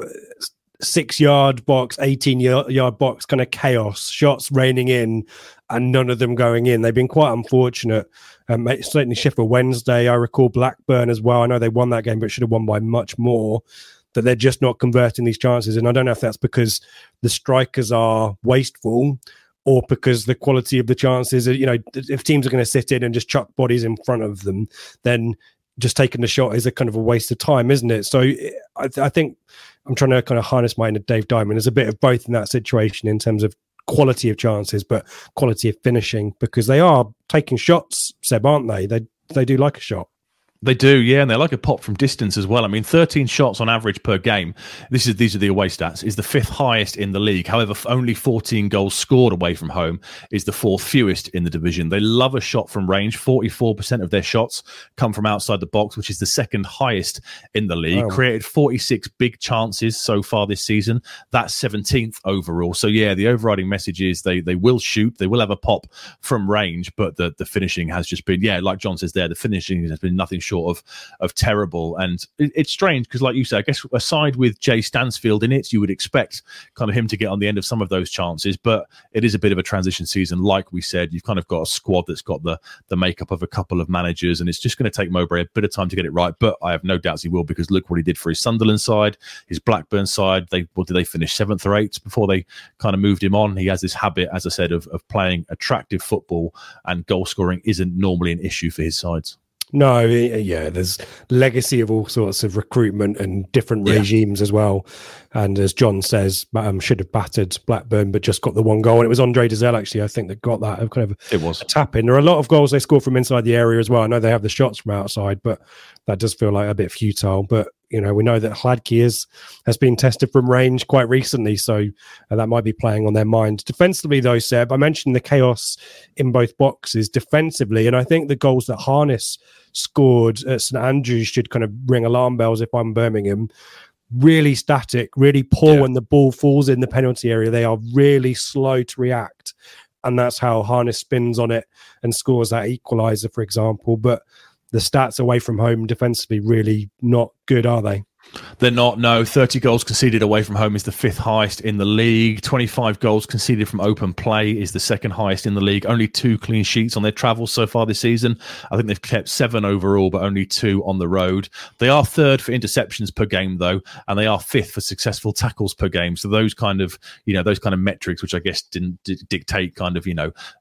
6-yard box, 18-yard box kind of chaos, shots raining in and none of them going in. They've been quite unfortunate. Certainly Sheffield Wednesday, I recall Blackburn as well. I know they won that game, but should have won by much more, that they're just not converting these chances. And I don't know if that's because the strikers are wasteful or because the quality of the chances are, you know, if teams are going to sit in and just chuck bodies in front of them, then just taking the shot is a kind of a waste of time, isn't it? So I think I'm trying to kind of harness my inner Dave Diamond. There's a bit of both in that situation in terms of quality of chances, but quality of finishing, because they are taking shots, Seb, aren't they? They do like a shot. They do, yeah, and they like a pop from distance as well. I mean, 13 shots on average per game. These are the away stats. Is the 5th highest in the league. However, only 14 goals scored away from home is the 4th fewest in the division. They love a shot from range. 44% of their shots come from outside the box, which is the 2nd highest in the league. Wow. Created 46 big chances so far this season. That's 17th overall. So yeah, the overriding message is they will shoot. They will have a pop from range, but the finishing has just been, yeah, like John says there, the finishing has been nothing short of terrible. And it's strange because, like you say, I guess a side with Jay Stansfield in it, you would expect kind of him to get on the end of some of those chances, but it is a bit of a transition season. Like we said, you've kind of got a squad that's got the makeup of a couple of managers, and it's just going to take Mowbray a bit of time to get it right, but I have no doubts he will, because look what he did for his Sunderland side, his Blackburn side. What did they finish, 7th or 8th before they kind of moved him on? He has this habit, as I said, of playing attractive football, and goal scoring isn't normally an issue for his sides. No, yeah, there's legacy of all sorts of recruitment and different regimes as well. And as John says, should have battered Blackburn, but just got the one goal. And it was Andre Dazelle, actually, I think, that got that kind of a tap in. There are a lot of goals they scored from inside the area as well. I know they have the shots from outside, but that does feel like a bit futile. But, you know, we know that Hladky has been tested from range quite recently, so that might be playing on their mind. Defensively, though, Seb, I mentioned the chaos in both boxes defensively, and I think the goals that Harness scored at St Andrews should kind of ring alarm bells if I'm Birmingham. Really static, really poor when the ball falls in the penalty area. They are really slow to react, and that's how Harness spins on it and scores that equaliser, for example. But the stats away from home defensively really not good, are they? They're not, no. 30 goals conceded away from home is the 5th highest in the league. 25 goals conceded from open play is the 2nd highest in the league. Only 2 clean sheets on their travels so far this season. I think they've kept 7 overall, but only 2 on the road. They are 3rd for interceptions per game, though, and they are 5th for successful tackles per game. So those kind of, metrics, which I guess didn't dictate kind of,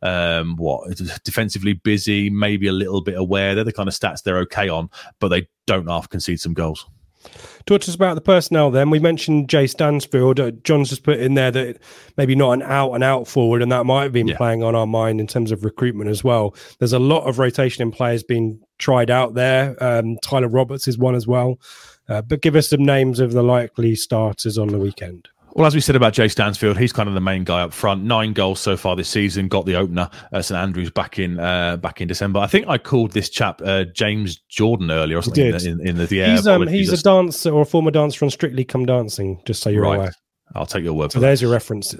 defensively busy, maybe a little bit aware. They're the kind of stats they're okay on, but they don't half concede some goals. Talk to us about the personnel then. We mentioned Jay Stansfield. John's just put in there that maybe not an out-and-out forward, and that might have been playing on our mind in terms of recruitment as well. There's a lot of rotation in players being tried out there. Tyler Roberts is one as well. But give us some names of the likely starters on the weekend. Well, as we said about Jay Stansfield, he's kind of the main guy up front. 9 goals so far this season. Got the opener at St Andrews back in December. I think I called this chap James Jordan earlier or something in the He's a dancer or a former dancer from Strictly Come Dancing, just so you're aware. I'll take your word for that. There's your reference.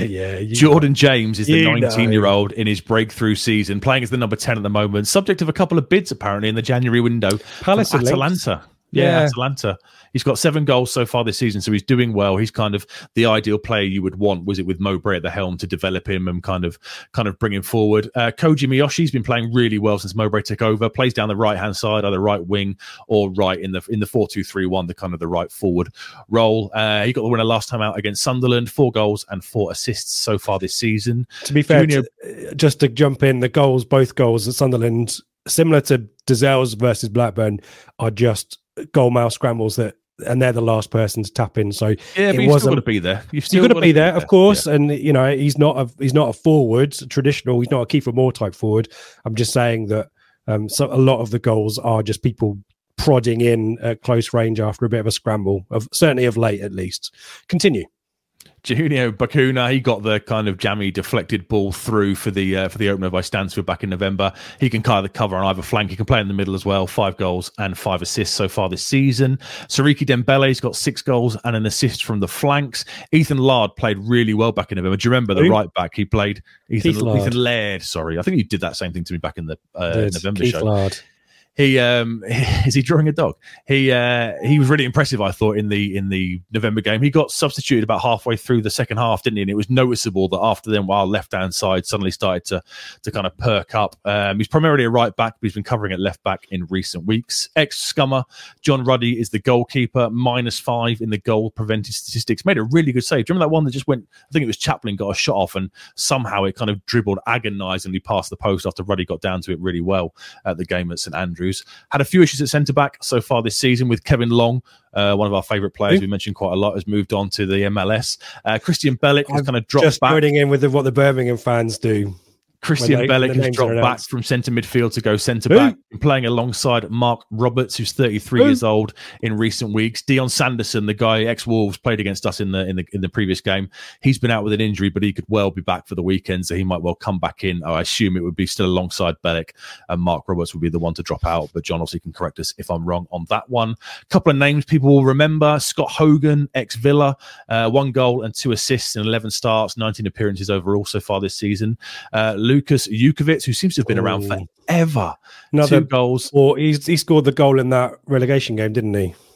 Jordan James is the 19-year-old in his breakthrough season, playing as the number 10 at the moment, subject of a couple of bids apparently in the January window. Palace Atalanta. Yeah, Atalanta. He's got 7 goals so far this season, so he's doing well. He's kind of the ideal player you would want, was it, with Mowbray at the helm to develop him and kind of bring him forward. Koji Miyoshi's been playing really well since Mowbray took over. Plays down the right-hand side, either right wing or right in the 4-2-3-1, the kind of the right forward role. He got the winner last time out against Sunderland. 4 goals and 4 assists so far this season. To be fair, just to jump in, both goals at Sunderland, similar to Dazelle's versus Blackburn, are just goal mouth scrambles and they're the last person to tap in. So but you've still got to be there. You've got to be there, of course. Yeah. And he's not a forward traditional. He's not a Kiefer Moore type forward. I'm just saying that so a lot of the goals are just people prodding in at close range after a bit of a scramble. Certainly of late, at least. Continue. Junior Bakuna, he got the kind of jammy deflected ball through for the opener by Stansfield back in November. He can kind of cover on either flank. He can play in the middle as well. 5 goals and 5 assists so far this season. Sariki Dembele's got 6 goals and an assist from the flanks. Ethan Laird played really well back in November. Do you remember the right back? He played Ethan Laird. Sorry, I think he did that same thing to me back in the November show. Laird. He is he drawing a dog? He was really impressive, I thought, in the November game. He got substituted about halfway through the second half, didn't he? And it was noticeable that after then, while left hand side suddenly started to kind of perk up. He's primarily a right back, but he's been covering at left back in recent weeks. Ex-Scummer John Ruddy is the goalkeeper, -5 in the goal prevented statistics. Made a really good save. Do you remember that one that just went? I think it was Chaplin got a shot off, and somehow it kind of dribbled agonisingly past the post after Ruddy got down to it really well at the game at St Andrews. Had a few issues at centre-back so far this season with Kevin Long, one of our favourite players we mentioned quite a lot, has moved on to the MLS. Christian Bellick has kind of dropped just back. Just putting in with what the Birmingham fans do. Christian Bellick has dropped back from centre midfield to go centre back, playing alongside Mark Roberts, who's 33 years old in recent weeks. Dion Sanderson, the guy ex-Wolves, played against us in the previous game. He's been out with an injury, but he could well be back for the weekend, so he might well come back in. I assume it would be still alongside Bellick, and Mark Roberts would be the one to drop out. But John obviously can correct us if I'm wrong on that one. A couple of names people will remember: Scott Hogan, ex-Villa, 1 goal and 2 assists in 11 starts, 19 appearances overall so far this season. Lukas Jukovic, who seems to have been around forever. 2 goals. Or he scored the goal in that relegation game, didn't he?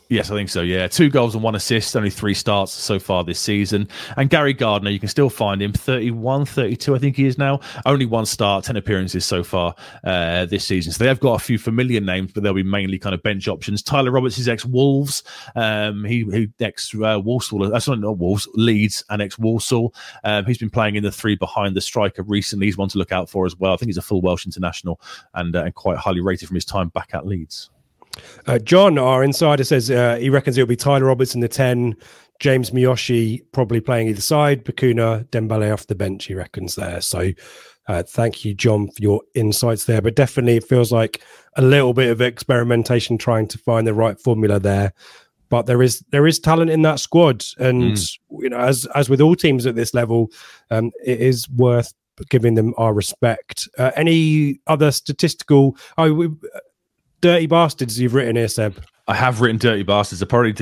Yes, I think so, yeah. 2 goals and 1 assist, only 3 starts so far this season. And Gary Gardner, you can still find him, 31, 32, I think he is now. Only 1 start, 10 appearances so far this season. So they have got a few familiar names, but they'll be mainly kind of bench options. Tyler Roberts is ex-Wolves. He ex-Walsall, sorry, not Wolves, Leeds and ex-Walsall. He's been playing in the 3 behind the striker recently. He's one to look out for as well. I think he's a full Welsh international and quite highly rated from his time back at Leeds. John, our insider, says he reckons it'll be Tyler Roberts in the 10, James Miyoshi probably playing either side, Bakuna, Dembele off the bench, he reckons there. So thank you, John, for your insights there. But definitely it feels like a little bit of experimentation trying to find the right formula there. But there is talent in that squad. And, you know, as with all teams at this level, it is worth giving them our respect. Any other statistical... Dirty bastards you've written here, Seb? I have written dirty bastards. Apologies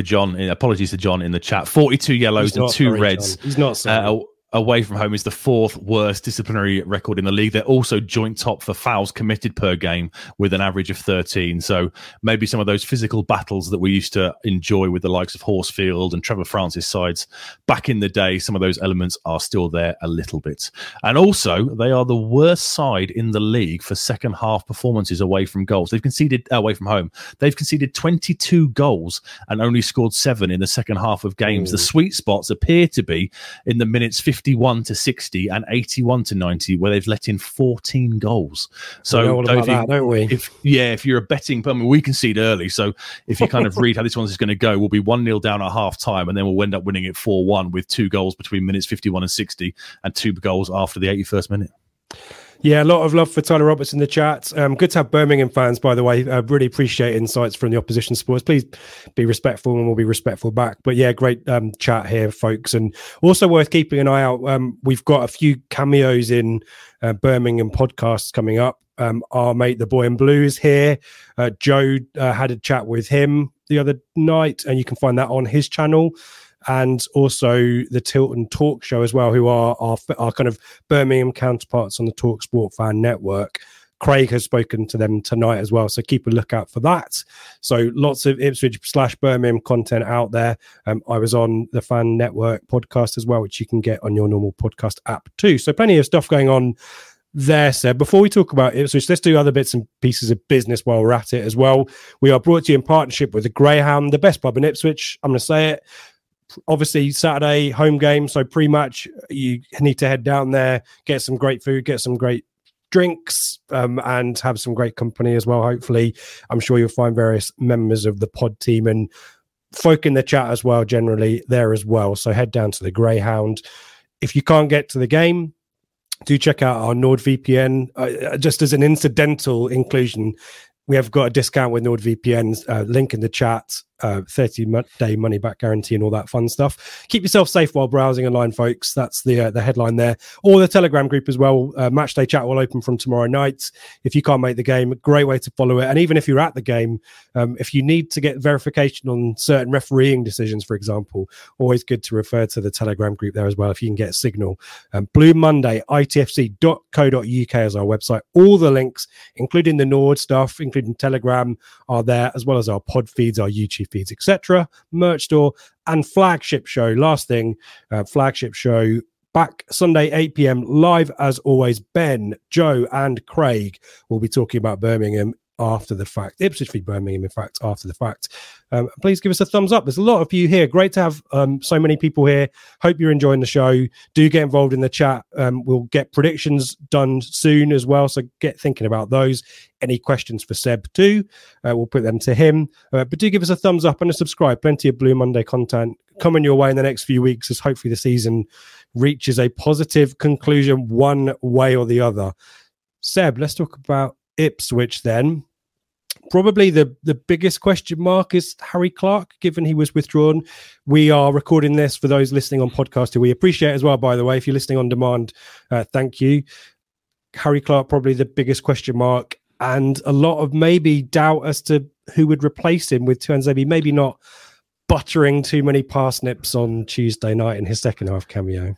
to John in the chat. 42 yellows and 2 reds. John. He's not sorry. Away from home is the 4th worst disciplinary record in the league. They're also joint top for fouls committed per game with an average of 13. So maybe some of those physical battles that we used to enjoy with the likes of Horsfield and Trevor Francis sides back in the day, some of those elements are still there a little bit. And also, they are the worst side in the league for second half performances away from goals. They've conceded away from home. They've conceded 22 goals and only scored 7 in the second half of games. The sweet spots appear to be in the minutes 51 to 60 and 81 to 90, where they've let in 14 goals. So, we know all about that, don't we? If you're a betting, I mean, we concede early. So if you kind of read how this one's going to go, we'll be 1-0 down at half time, and then we'll end up winning it 4-1 with 2 goals between minutes 51 and 60 and 2 goals after the 81st minute. Yeah, a lot of love for Tyler Roberts in the chat. Good to have Birmingham fans, by the way. Really appreciate insights from the opposition supporters. Please be respectful and we'll be respectful back. But yeah, great chat here, folks. And also worth keeping an eye out. We've got a few cameos in Birmingham podcasts coming up. Our mate, the boy in blue, is here. Joe had a chat with him the other night, and you can find that on his channel. And also the Tilton Talk Show as well, who are our kind of Birmingham counterparts on the Talk Sport Fan Network. Craig has spoken to them tonight as well, so keep a lookout for that. So lots of Ipswich/Birmingham content out there. I was on the Fan Network podcast as well, which you can get on your normal podcast app too. So plenty of stuff going on there, Seb. Before we talk about Ipswich, let's do other bits and pieces of business while we're at it as well. We are brought to you in partnership with the Greyhound, the best pub in Ipswich. I'm going to say it. Obviously, Saturday home game, so pre-match you need to head down there, get some great food, get some great drinks, and have some great company as well. Hopefully, I'm sure you'll find various members of the pod team and folk in the chat as well, generally there as well. So head down to the Greyhound. If you can't get to the game, do check out our NordVPN. Just as an incidental inclusion, we have got a discount with NordVPN, link in the chat, 30-day money-back guarantee and all that fun stuff. Keep yourself safe while browsing online, folks. That's the headline there. Or the Telegram group as well. Matchday chat will open from tomorrow night. If you can't make the game, a great way to follow it. And even if you're at the game, if you need to get verification on certain refereeing decisions, for example, always good to refer to the Telegram group there as well if you can get a signal. Blue Monday, itfc.co.uk is our website. All the links, including the Nord stuff, including Telegram, are there, as well as our pod feeds, our YouTube feeds, etc., merch store, and flagship show. Last thing, flagship show back Sunday 8 p.m. live as always. Ben, Joe, and Craig will be talking about Birmingham after the fact. Ipswich v Birmingham, in fact, after the fact. Please give us a thumbs up. There's a lot of you here. Great to have so many people here. Hope you're enjoying the show. Do get involved in the chat. We'll get predictions done soon as well, so get thinking about those. Any questions for Seb too, we'll put them to him. But do give us a thumbs up and a subscribe. Plenty of Blue Monday content coming your way in the next few weeks as hopefully the season reaches a positive conclusion one way or the other. Seb, let's talk about Ipswich then. Probably the biggest question mark is Harry Clarke, given he was withdrawn. We are recording this for those listening on podcast who we appreciate as well, by the way. If you're listening on demand, thank you. Harry Clarke, probably the biggest question mark, and a lot of maybe doubt as to who would replace him with Tuanzebe, maybe not buttering too many parsnips on Tuesday night in his second half cameo.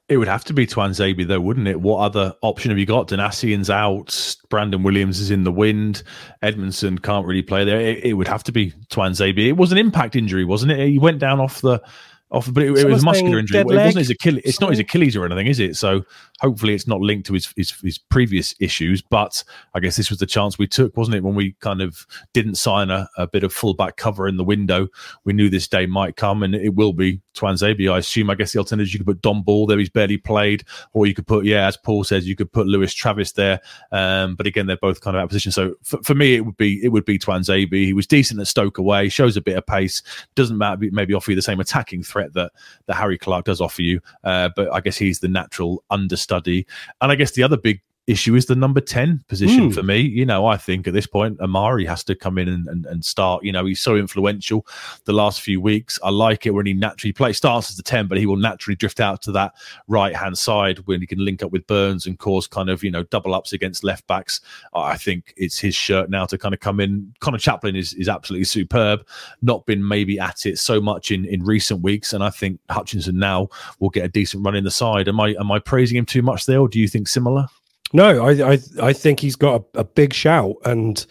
It would have to be Tuanzebe, though, wouldn't it? What other option have you got? Donasian's out. Brandon Williams is in the wind. Edmondson can't really play there. It would have to be Tuanzebe. It was an impact injury, wasn't it? He went down off, but it was a muscular injury. It wasn't his Achilles. It's not his Achilles or anything, is it? So hopefully it's not linked to his previous issues. But I guess this was the chance we took, wasn't it? When we kind of didn't sign a bit of fullback cover in the window, we knew this day might come, and it will be Tuanzebe, I assume. I guess the alternative, you could put Don Ball there, he's barely played, or you could put, as Paul says, you could put Lewis Travis there. But again, they're both kind of out of position. So for me, it would be Tuanzebe. He was decent at Stoke away, shows a bit of pace, doesn't maybe offer you the same attacking threat that Harry Clarke does offer you. But I guess he's the natural understudy. And I guess the other big issue is the number 10 position for me. I think at this point, Amari has to come in and start. He's so influential the last few weeks. I like it when he naturally starts as the 10, but he will naturally drift out to that right-hand side when he can link up with Burns and cause kind of, double ups against left backs. I think it's his shirt now to kind of come in. Connor Chaplin is absolutely superb. Not been maybe at it so much in recent weeks. And I think Hutchinson now will get a decent run in the side. Am I praising him too much there, or do you think similar? No, I think he's got a big shout, and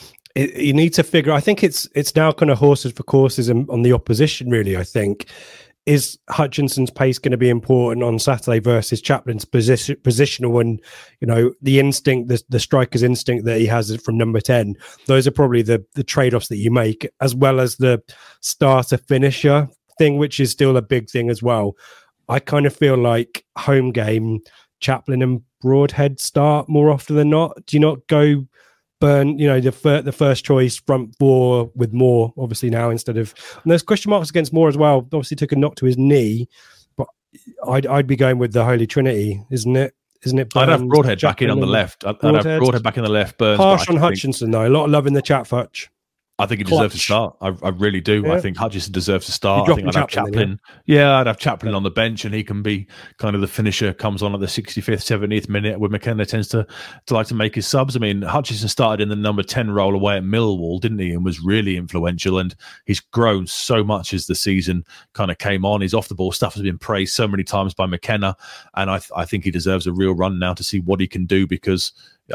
you need to figure. I think it's now kind of horses for courses on the opposition. Really, I think is Hutchinson's pace going to be important on Saturday versus Chaplin's positional, and the instinct, the striker's instinct that he has from number 10. Those are probably the trade-offs that you make, as well as the starter finisher thing, which is still a big thing as well. I kind of feel like home game, Chaplin and Broadhead start more often than not. Do you not go Burn, the first choice front four with Moore, obviously now instead of... And there's question marks against Moore as well. Obviously took a knock to his knee, but I'd be going with the Holy Trinity, isn't it? Burns, I'd have Broadhead back in on the left. I'd have Broadhead back in the left. Burns. Harsh on Hutchinson, though. A lot of love in the chat, Hutch. I think he deserves to start. I really do. Yeah. I think Hutchinson deserves to start. I think I'd have Chaplin. I'd have Chaplin on the bench, and he can be kind of the finisher. Comes on at the 65th, 70th minute, where McKenna tends to like to make his subs. I mean, Hutchinson started in the number 10 role away at Millwall, didn't he? And was really influential. And he's grown so much as the season kind of came on. His off the ball stuff has been praised so many times by McKenna, and I think he deserves a real run now to see what he can do, because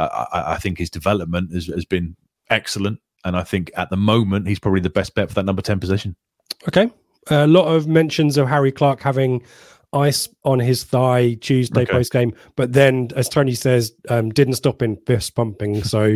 I think his development has been excellent. And I think at the moment, he's probably the best bet for that number 10 position. Okay. A lot of mentions of Harry Clarke having ice on his thigh Tuesday post-game. But then, as Tony says, didn't stop him fist pumping. So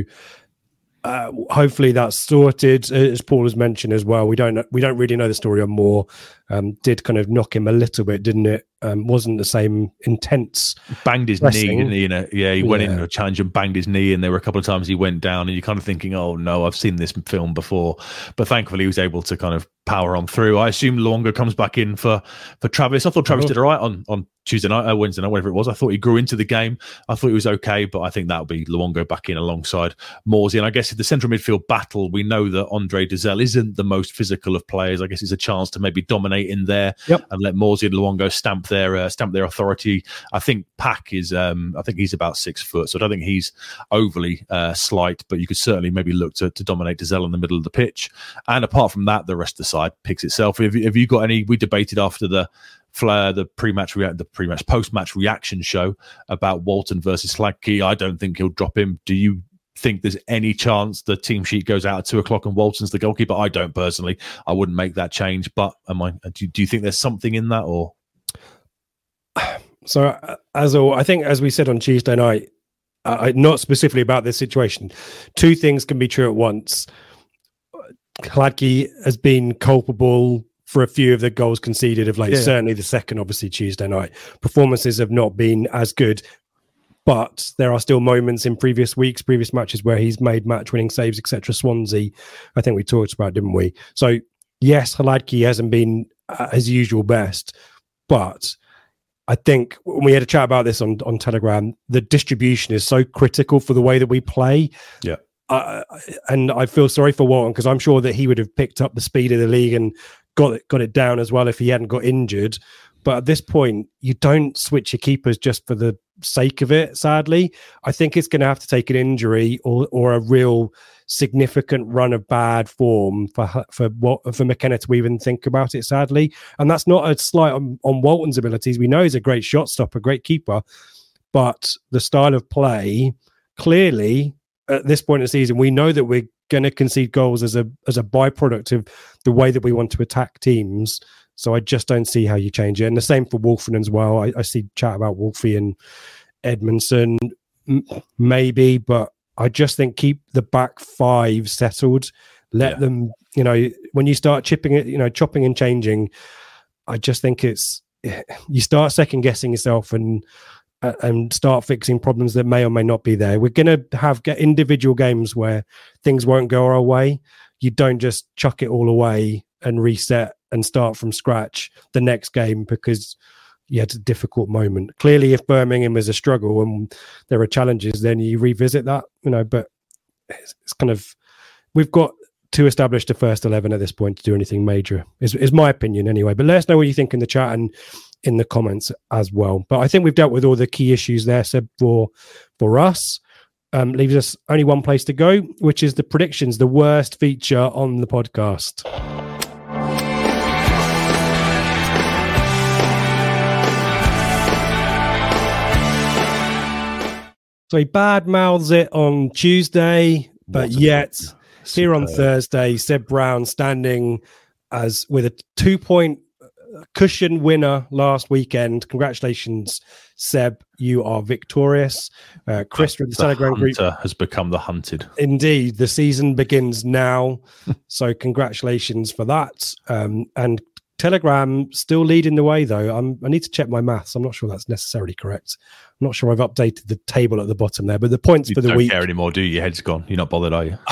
hopefully that's sorted. As Paul has mentioned as well, we don't really know the story on Moore. Did kind of knock him a little bit, didn't it? Wasn't the same intense. Banged his knee, didn't he? He went into a challenge and banged his knee, and there were a couple of times he went down, and you're kind of thinking, oh no, I've seen this film before. But thankfully he was able to kind of power on through. I assume Luongo comes back in for Travis. I thought Travis did all right on Tuesday night, Wednesday night, whatever it was. I thought he grew into the game. I thought he was okay, but I think that'll be Luongo back in alongside Morsey. And I guess in the central midfield battle, we know that Andre Dizelle isn't the most physical of players. I guess it's a chance to maybe dominate in there and let Morsey and Luongo stamp their authority. I think Pack is, I think he's about 6 foot, so I don't think he's overly slight, but you could certainly maybe look to dominate Dizelle in the middle of the pitch. And apart from that, the rest of the side picks itself. Have you got any? We debated after the post-match reaction show about Walton versus Hladky. I don't think he'll drop him. Do you think there's any chance the team sheet goes out at 2:00 and Walton's the goalkeeper? I don't personally. I wouldn't make that change, but do you think there's something in that, or? So I think, as we said on Tuesday night, not specifically about this situation, two things can be true at once. Hladky has been culpable for a few of the goals conceded of late. Certainly the second, obviously, Tuesday night. Performances have not been as good, but there are still moments in previous matches where he's made match-winning saves, etc. Swansea, I think we talked about, didn't we? So, yes, Hladky hasn't been his usual best, but I think when we had a chat about this on Telegram, the distribution is so critical for the way that we play. Yeah. And I feel sorry for Walton, because I'm sure that he would have picked up the speed of the league and got it down as well if he hadn't got injured. But at this point, you don't switch your keepers just for the sake of it, sadly. I think it's going to have to take an injury or a real significant run of bad form for McKenna to even think about it, sadly. And that's not a slight on Walton's abilities. We know he's a great shot stopper, great keeper, but the style of play, clearly, at this point in the season, we know that we're going to concede goals as a byproduct of the way that we want to attack teams. So I just don't see how you change it. And the same for Wolfen as well. I see chat about Wolfie and Edmondson, maybe, but I just think keep the back five settled. Let them, when you start chipping it, chopping and changing, I just think you start second guessing yourself and start fixing problems that may or may not be there. We're going to get individual games where things won't go our way. You don't just chuck it all away and reset and start from scratch the next game because you had a difficult moment. Clearly, if Birmingham is a struggle and there are challenges, then you revisit that, but it's kind of, we've got to establish the first 11 at this point to do anything major, is my opinion anyway. But let us know what you think in the chat and in the comments as well. But I think we've dealt with all the key issues there. So for us, leaves us only one place to go, which is the predictions, the worst feature on the podcast. So he bad mouths it on Tuesday, but yet here on Thursday, Seb Brown standing with a 2-point cushion winner last weekend. Congratulations, Seb. You are victorious. Chris from the Telegram group has become the hunted. Indeed, the season begins now. So congratulations for that. And Telegram still leading the way, though. I need to check my maths. I'm not sure that's necessarily correct. I'm not sure I've updated the table at the bottom there, but the points for the week. You don't care anymore, do you? Your head's gone. You're not bothered, are you?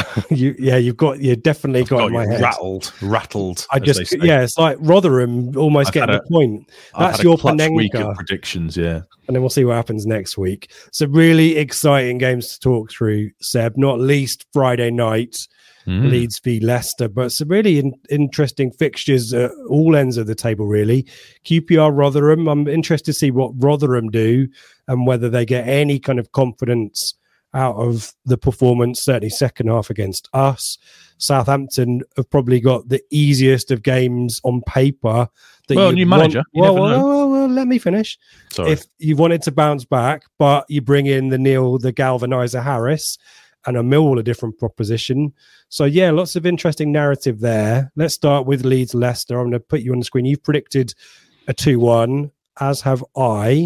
You've definitely got in my head. Rattled. It's like Rotherham almost getting the point. That's your Panenka week of predictions, yeah. And then we'll see what happens next week. So really exciting games to talk through, Seb, not least Friday night. Leeds v Leicester, but some really interesting fixtures at all ends of the table, really. QPR Rotherham, I'm interested to see what Rotherham do and whether they get any kind of confidence out of the performance, certainly second half against us. Southampton have probably got the easiest of games on paper. New manager. Well, let me finish. Sorry. If you wanted to bounce back, but you bring in the galvanizer Harris, and a Millwall a different proposition. So, yeah, lots of interesting narrative there. Let's start with Leeds Leicester. I'm going to put you on the screen. You've predicted a 2-1, as have I.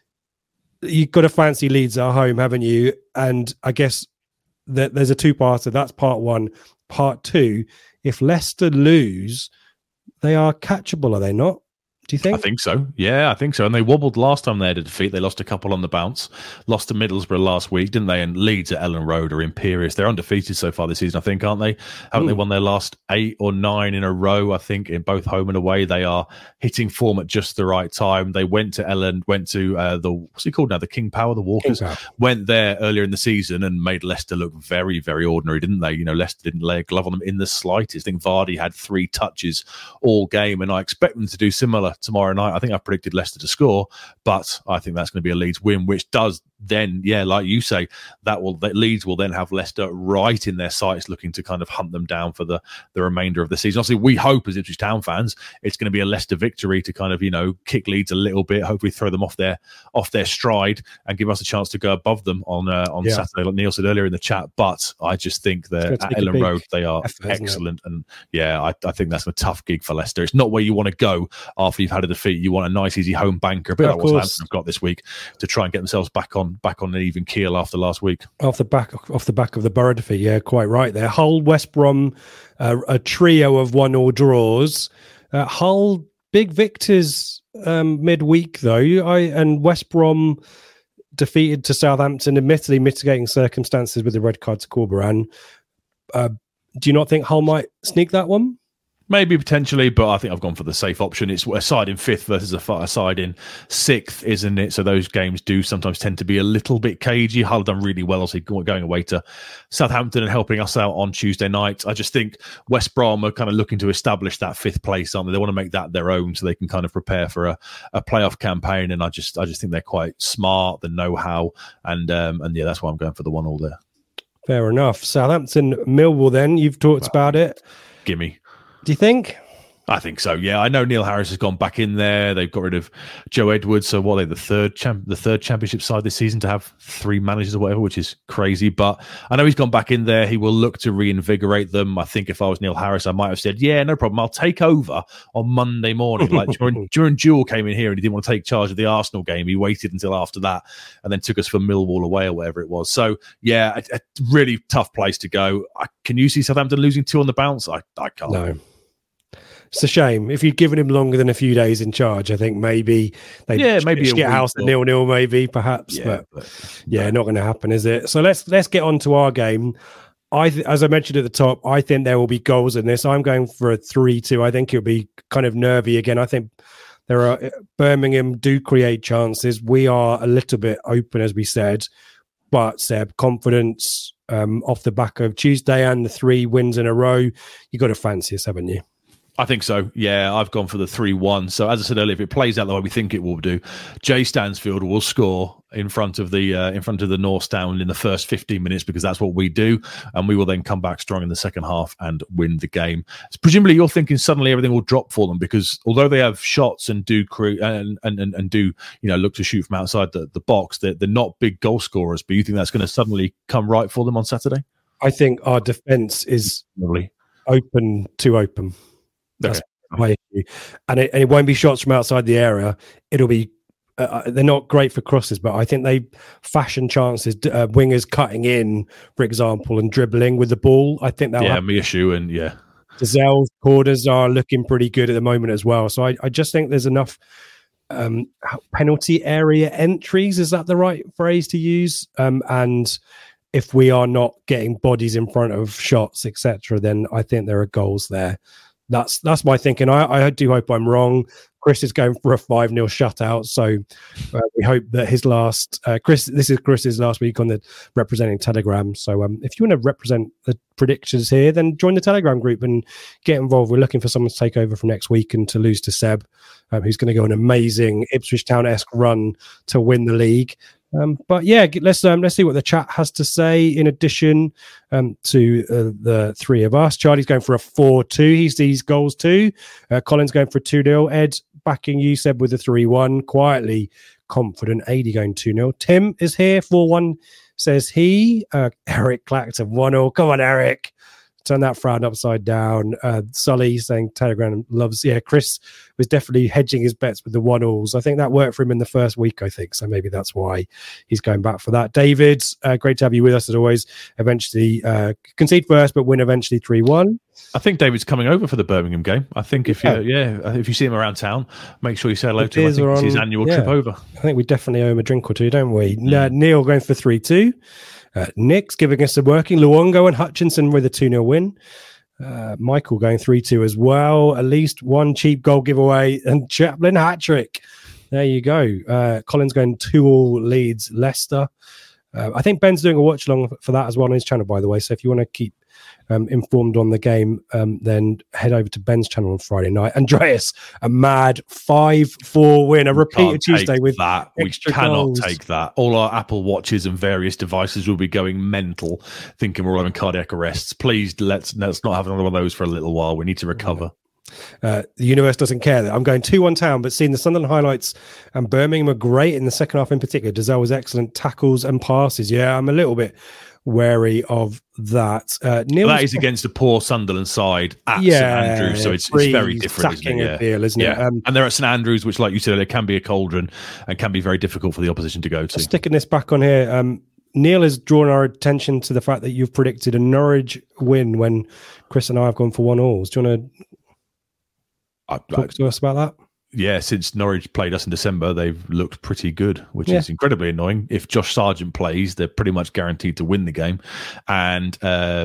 You've got a fancy Leeds at home, haven't you? And I guess that there's a two-parter. That's part one. Part two, if Leicester lose, they are catchable, are they not? Do you think? I think so. Yeah, I think so. And they wobbled last time they had a defeat. They lost a couple on the bounce. Lost to Middlesbrough last week, didn't they? And Leeds at Ellen Road are imperious. They're undefeated so far this season, I think, aren't they? Haven't they won their last 8 or 9 in a row, I think, in both home and away? They are hitting form at just the right time. They went to Ellen, went to what's it called now? The King Power, the Walkers. Went there earlier in the season and made Leicester look very, very ordinary, didn't they? Leicester didn't lay a glove on them in the slightest. I think Vardy had 3 touches all game, and I expect them to do similar tomorrow night. I think I predicted Leicester to score, but I think that's going to be a Leeds win, which does then, like you say, that Leeds will then have Leicester right in their sights, looking to kind of hunt them down for the remainder of the season. Obviously, we hope as Ipswich Town fans, it's going to be a Leicester victory to kind of kick Leeds a little bit, hopefully throw them off their stride and give us a chance to go above them on Saturday, like Neil said earlier in the chat. But I just think that at Ellen Road they are excellent, and I think that's a tough gig for Leicester. It's not where you want to go after you've had a defeat. You want a nice, easy home banker, a bit like what Southampton have got this week, to try and get themselves back on an even keel after last week. Off the back of the Borough defeat, yeah, quite right there. Hull, West Brom, a trio of 1-1 draws. Hull, big victors midweek though, and West Brom defeated to Southampton, admittedly mitigating circumstances with the red card to Corberan. Do you not think Hull might sneak that one? Maybe potentially, but I think I've gone for the safe option. It's a side in 5th versus a side in 6th, isn't it? So those games do sometimes tend to be a little bit cagey. Hull done really well, obviously, going away to Southampton and helping us out on Tuesday night. I just think West Brom are kind of looking to establish that 5th place, aren't they? They want to make that their own so they can kind of prepare for a playoff campaign. And I just think they're quite smart, the know-how, and yeah, that's why I'm going for the 1-1 there. Fair enough. Southampton, Millwall. Then you've talked about it. Gimme. Do you think? I think so. Yeah, I know Neil Harris has gone back in there. They've got rid of Joe Edwards. So what are they, the third championship side this season to have 3 managers or whatever, which is crazy. But I know he's gone back in there. He will look to reinvigorate them. I think if I was Neil Harris, I might have said, yeah, no problem. I'll take over on Monday morning. Like during Jewel came in here and he didn't want to take charge of the Arsenal game. He waited until after that and then took us for Millwall away or whatever it was. So yeah, a really tough place to go. Can you see Southampton losing 2 on the bounce? I can't. No. It's a shame. If you'd given him longer than a few days in charge, I think maybe they'd get house at 0-0, maybe, perhaps. Yeah, but not going to happen, is it? So let's get on to our game. As I mentioned at the top, I think there will be goals in this. I'm going for a 3-2. I think it'll be kind of nervy again. I think Birmingham do create chances. We are a little bit open, as we said, but Seb, confidence off the back of Tuesday and the 3 wins in a row. You got to fancy us, haven't you? I think so. Yeah, I've gone for the 3-1. So as I said earlier, if it plays out the way we think it will do, Jay Stansfield will score in front of the North Stand in the first 15 minutes because that's what we do, and we will then come back strong in the second half and win the game. So presumably, you're thinking suddenly everything will drop for them because although they have shots and do look to shoot from outside the box, they're not big goal scorers. But you think that's going to suddenly come right for them on Saturday? I think our defence is open. That's my issue, and it won't be shots from outside the area. It'll be they're not great for crosses, but I think they fashion chances. Wingers cutting in, for example, and dribbling with the ball. I think that Miashu and Giselle's corners are looking pretty good at the moment as well. So I just think there's enough penalty area entries. Is that the right phrase to use? And if we are not getting bodies in front of shots, etc., then I think there are goals there. That's my thinking. I do hope I'm wrong. Chris is going for a 5-0 shutout, so we hope that his last this is Chris's last week on the representing Telegram. So if you want to represent the predictions here, then join the Telegram group and get involved. We're looking for someone to take over from next week and to lose to Seb, who's going to go an amazing Ipswich Town-esque run to win the league. But yeah, let's see what the chat has to say. In addition to the 3 of us, Charlie's going for a 4-2. He sees goals too. Colin's going for a 2-0. Ed backing you, Seb, with a 3-1. Quietly confident. 80 going 2-0. Tim is here. 4-1 says he. Eric Clacton 1-0. Come on, Eric. Turn that frown upside down. Sully saying Telegram loves. Yeah, Chris was definitely hedging his bets with the 1-0s. I think that worked for him in the first week, I think. So maybe that's why he's going back for that. David, great to have you with us as always. Eventually concede first, but win eventually 3-1. I think David's coming over for the Birmingham game. I think if you see him around town, make sure you say hello to him. I think it's his annual trip over. I think we definitely owe him a drink or two, don't we? Neil going for 3-2. Nick's giving us a working. Luongo and Hutchinson with a 2-0 win. Michael going 3-2 as well. At least one cheap goal giveaway and Chaplin hat-trick. There you go. Colin's going 2-2 leads Leicester. I think Ben's doing a watch-along for that as well on his channel, by the way. So if you want to keep informed on the game, then head over to Ben's channel on Friday night. Andreas, a mad 5-4 win, a repeat of Tuesday with that. We cannot take that. All our Apple Watches and various devices will be going mental, thinking we're having cardiac arrests. Please, let's not have another one of those for a little while. We need to recover. The universe doesn't care. I'm going 2-1 Town, but seeing the Sunderland highlights and Birmingham are great in the second half in particular. Dazelle was excellent tackles and passes. Yeah, I'm a little bit wary of that. Neil, that is against a poor Sunderland side at St Andrews, so it's very different, isn't it? And they're at St Andrews, which, like you said, it can be a cauldron and can be very difficult for the opposition to go to. Sticking this back on here, Neil has drawn our attention to the fact that you've predicted a Norwich win when Chris and I have gone for 1-1. Do you want to talk to us about that? since Norwich played us in December, they've looked pretty good, which is incredibly annoying. If Josh Sargent plays, they're pretty much guaranteed to win the game. And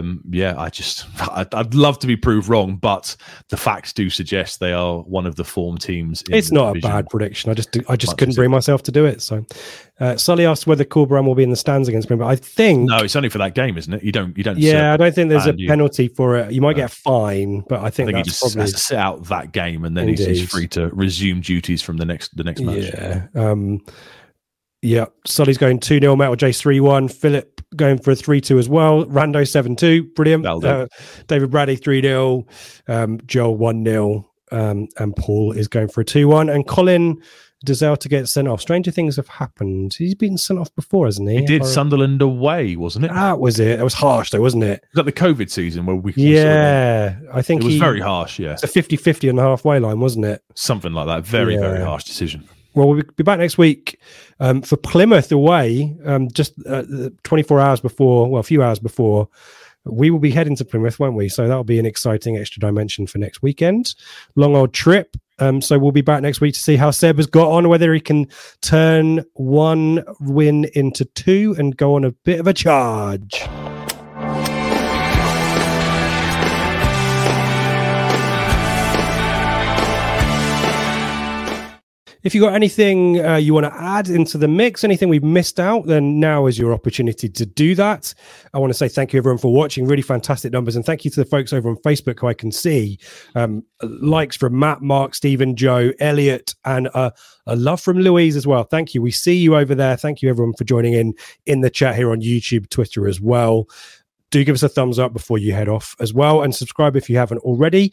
I'd love to be proved wrong, but the facts do suggest they are one of the form teams. It's not a bad prediction. I just couldn't bring myself to do it. So Sully asked whether Corberan will be in the stands against Plymouth. I think no, it's only for that game, isn't it? You don't. Yeah, I don't think there's a penalty for it. You might get a fine, but I think he just probably has to sit out that game, and then he's free to resume duties from the next match. Sully's going 2-0, Metal Jace 3-1, Philip going for a 3-2 as well, Rando 7-2, brilliant. David Brady 3-0, Joel 1-0, and Paul is going for a 2-1, and Colin Dazelle to get sent off. Stranger things have happened. He's been sent off before, hasn't he? He did Sunderland away, wasn't it? That was it. It was harsh though, wasn't it? Was that the COVID season where I think it was very harsh. Yeah, it's a 50-50 on the halfway line, wasn't it? Something like that. Very harsh decision. Well, we'll be back next week for Plymouth away. Just 24 hours before, well, a few hours before. We will be heading to Plymouth, won't we? So that'll be an exciting extra dimension for next weekend. Long old trip. So we'll be back next week to see how Seb has got on, whether he can turn one win into two and go on a bit of a charge. If you've got anything you want to add into the mix, anything we've missed out, then now is your opportunity to do that. I want to say thank you, everyone, for watching. Really fantastic numbers. And thank you to the folks over on Facebook who I can see. Likes from Matt, Mark, Stephen, Joe, Elliot, and a love from Louise as well. Thank you. We see you over there. Thank you, everyone, for joining in the chat here on YouTube, Twitter as well. Do give us a thumbs up before you head off as well. And subscribe if you haven't already.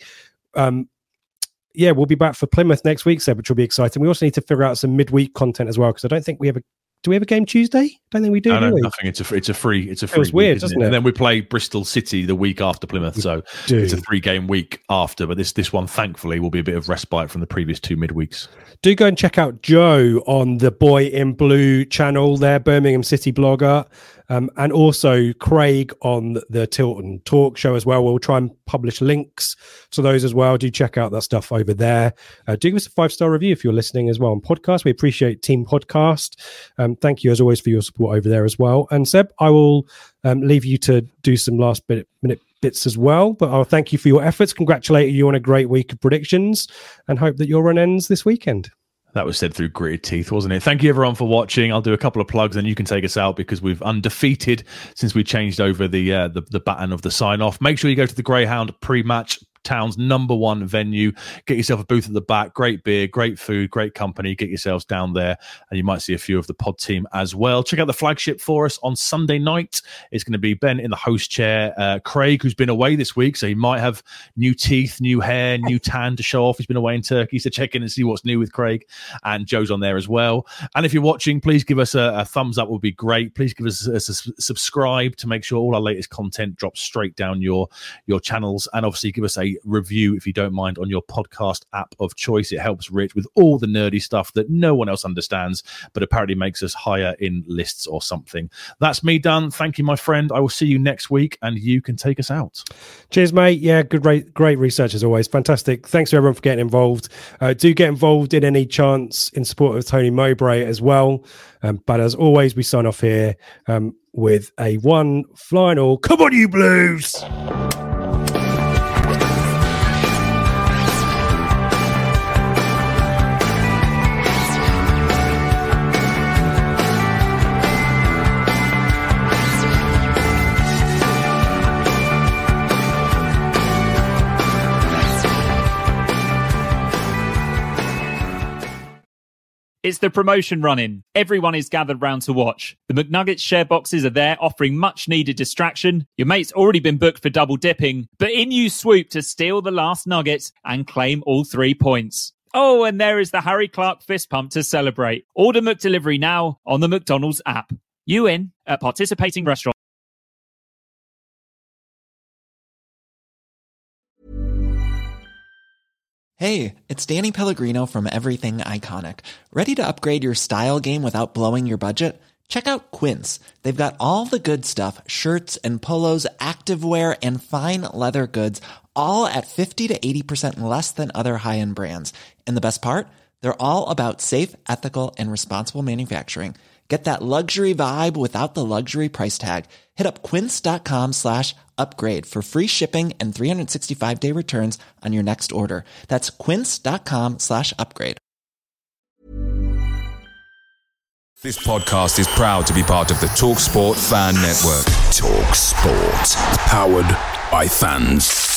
We'll be back for Plymouth next week, Seb, which will be exciting. We also need to figure out some midweek content as well, because I don't think we have do we have a game Tuesday? I don't think we do. No, do we? Nothing. It's a free. It's weird, week, doesn't it? And then we play Bristol City the week after Plymouth, so it's a 3-game week after. But this one, thankfully, will be a bit of respite from the previous 2 midweeks. Do go and check out Joe on the Boy in Blue channel, there, Birmingham City blogger. And also Craig on the Tilton Talk show as well. We'll try and publish links to those as well. Do check out that stuff over there. Do give us a 5-star review if you're listening as well on podcast. We appreciate Team Podcast. Thank you as always for your support over there as well. And Seb, I will leave you to do some last minute bits as well. But I'll thank you for your efforts. Congratulate you on a great week of predictions and hope that your run ends this weekend. That was said through gritted teeth, wasn't it? Thank you, everyone, for watching. I'll do a couple of plugs, and you can take us out because we've undefeated since we changed over the baton of the sign-off. Make sure you go to the Greyhound pre-match, town's #1 venue. Get yourself a booth at the back. Great beer, great food, great company. Get yourselves down there, and you might see a few of the pod team as well. Check out the flagship for us on Sunday night. It's going to be Ben in the host chair, Craig, who's been away this week, so he might have new teeth, new hair, new tan to show off. He's been away in Turkey, so check in and see what's new with Craig. And Joe's on there as well. And if you're watching, please give us a thumbs up. Would be great. Please give us a subscribe to make sure all our latest content drops straight down your channels, and obviously give us a review if you don't mind on your podcast app of choice. It helps Rich with all the nerdy stuff that no one else understands, but apparently makes us higher in lists or something. That's me done. Thank you, my friend. I will see you next week, and you can take us out. Cheers, mate. Yeah, great research as always. Fantastic. Thanks to everyone for getting involved. Do get involved in any chance in support of Tony Mowbray as well. But as always, we sign off here with a one final "Come on, you Blues!" It's the promotion run-in. Everyone is gathered round to watch. The McNuggets share boxes are there, offering much-needed distraction. Your mate's already been booked for double dipping, but in you swoop to steal the last nugget and claim all 3 points. Oh, and there is the Harry Clark fist pump to celebrate. Order McDelivery now on the McDonald's app. You in at participating restaurants. Hey, it's Danny Pellegrino from Everything Iconic. Ready to upgrade your style game without blowing your budget? Check out Quince. They've got all the good stuff, shirts and polos, activewear, and fine leather goods, all at 50 to 80% less than other high-end brands. And the best part? They're all about safe, ethical, and responsible manufacturing. Get that luxury vibe without the luxury price tag. Hit up quince.com/upgrade for free shipping and 365-day returns on your next order. That's quince.com/upgrade. This podcast is proud to be part of the TalkSport Fan Network. TalkSport. Powered by fans.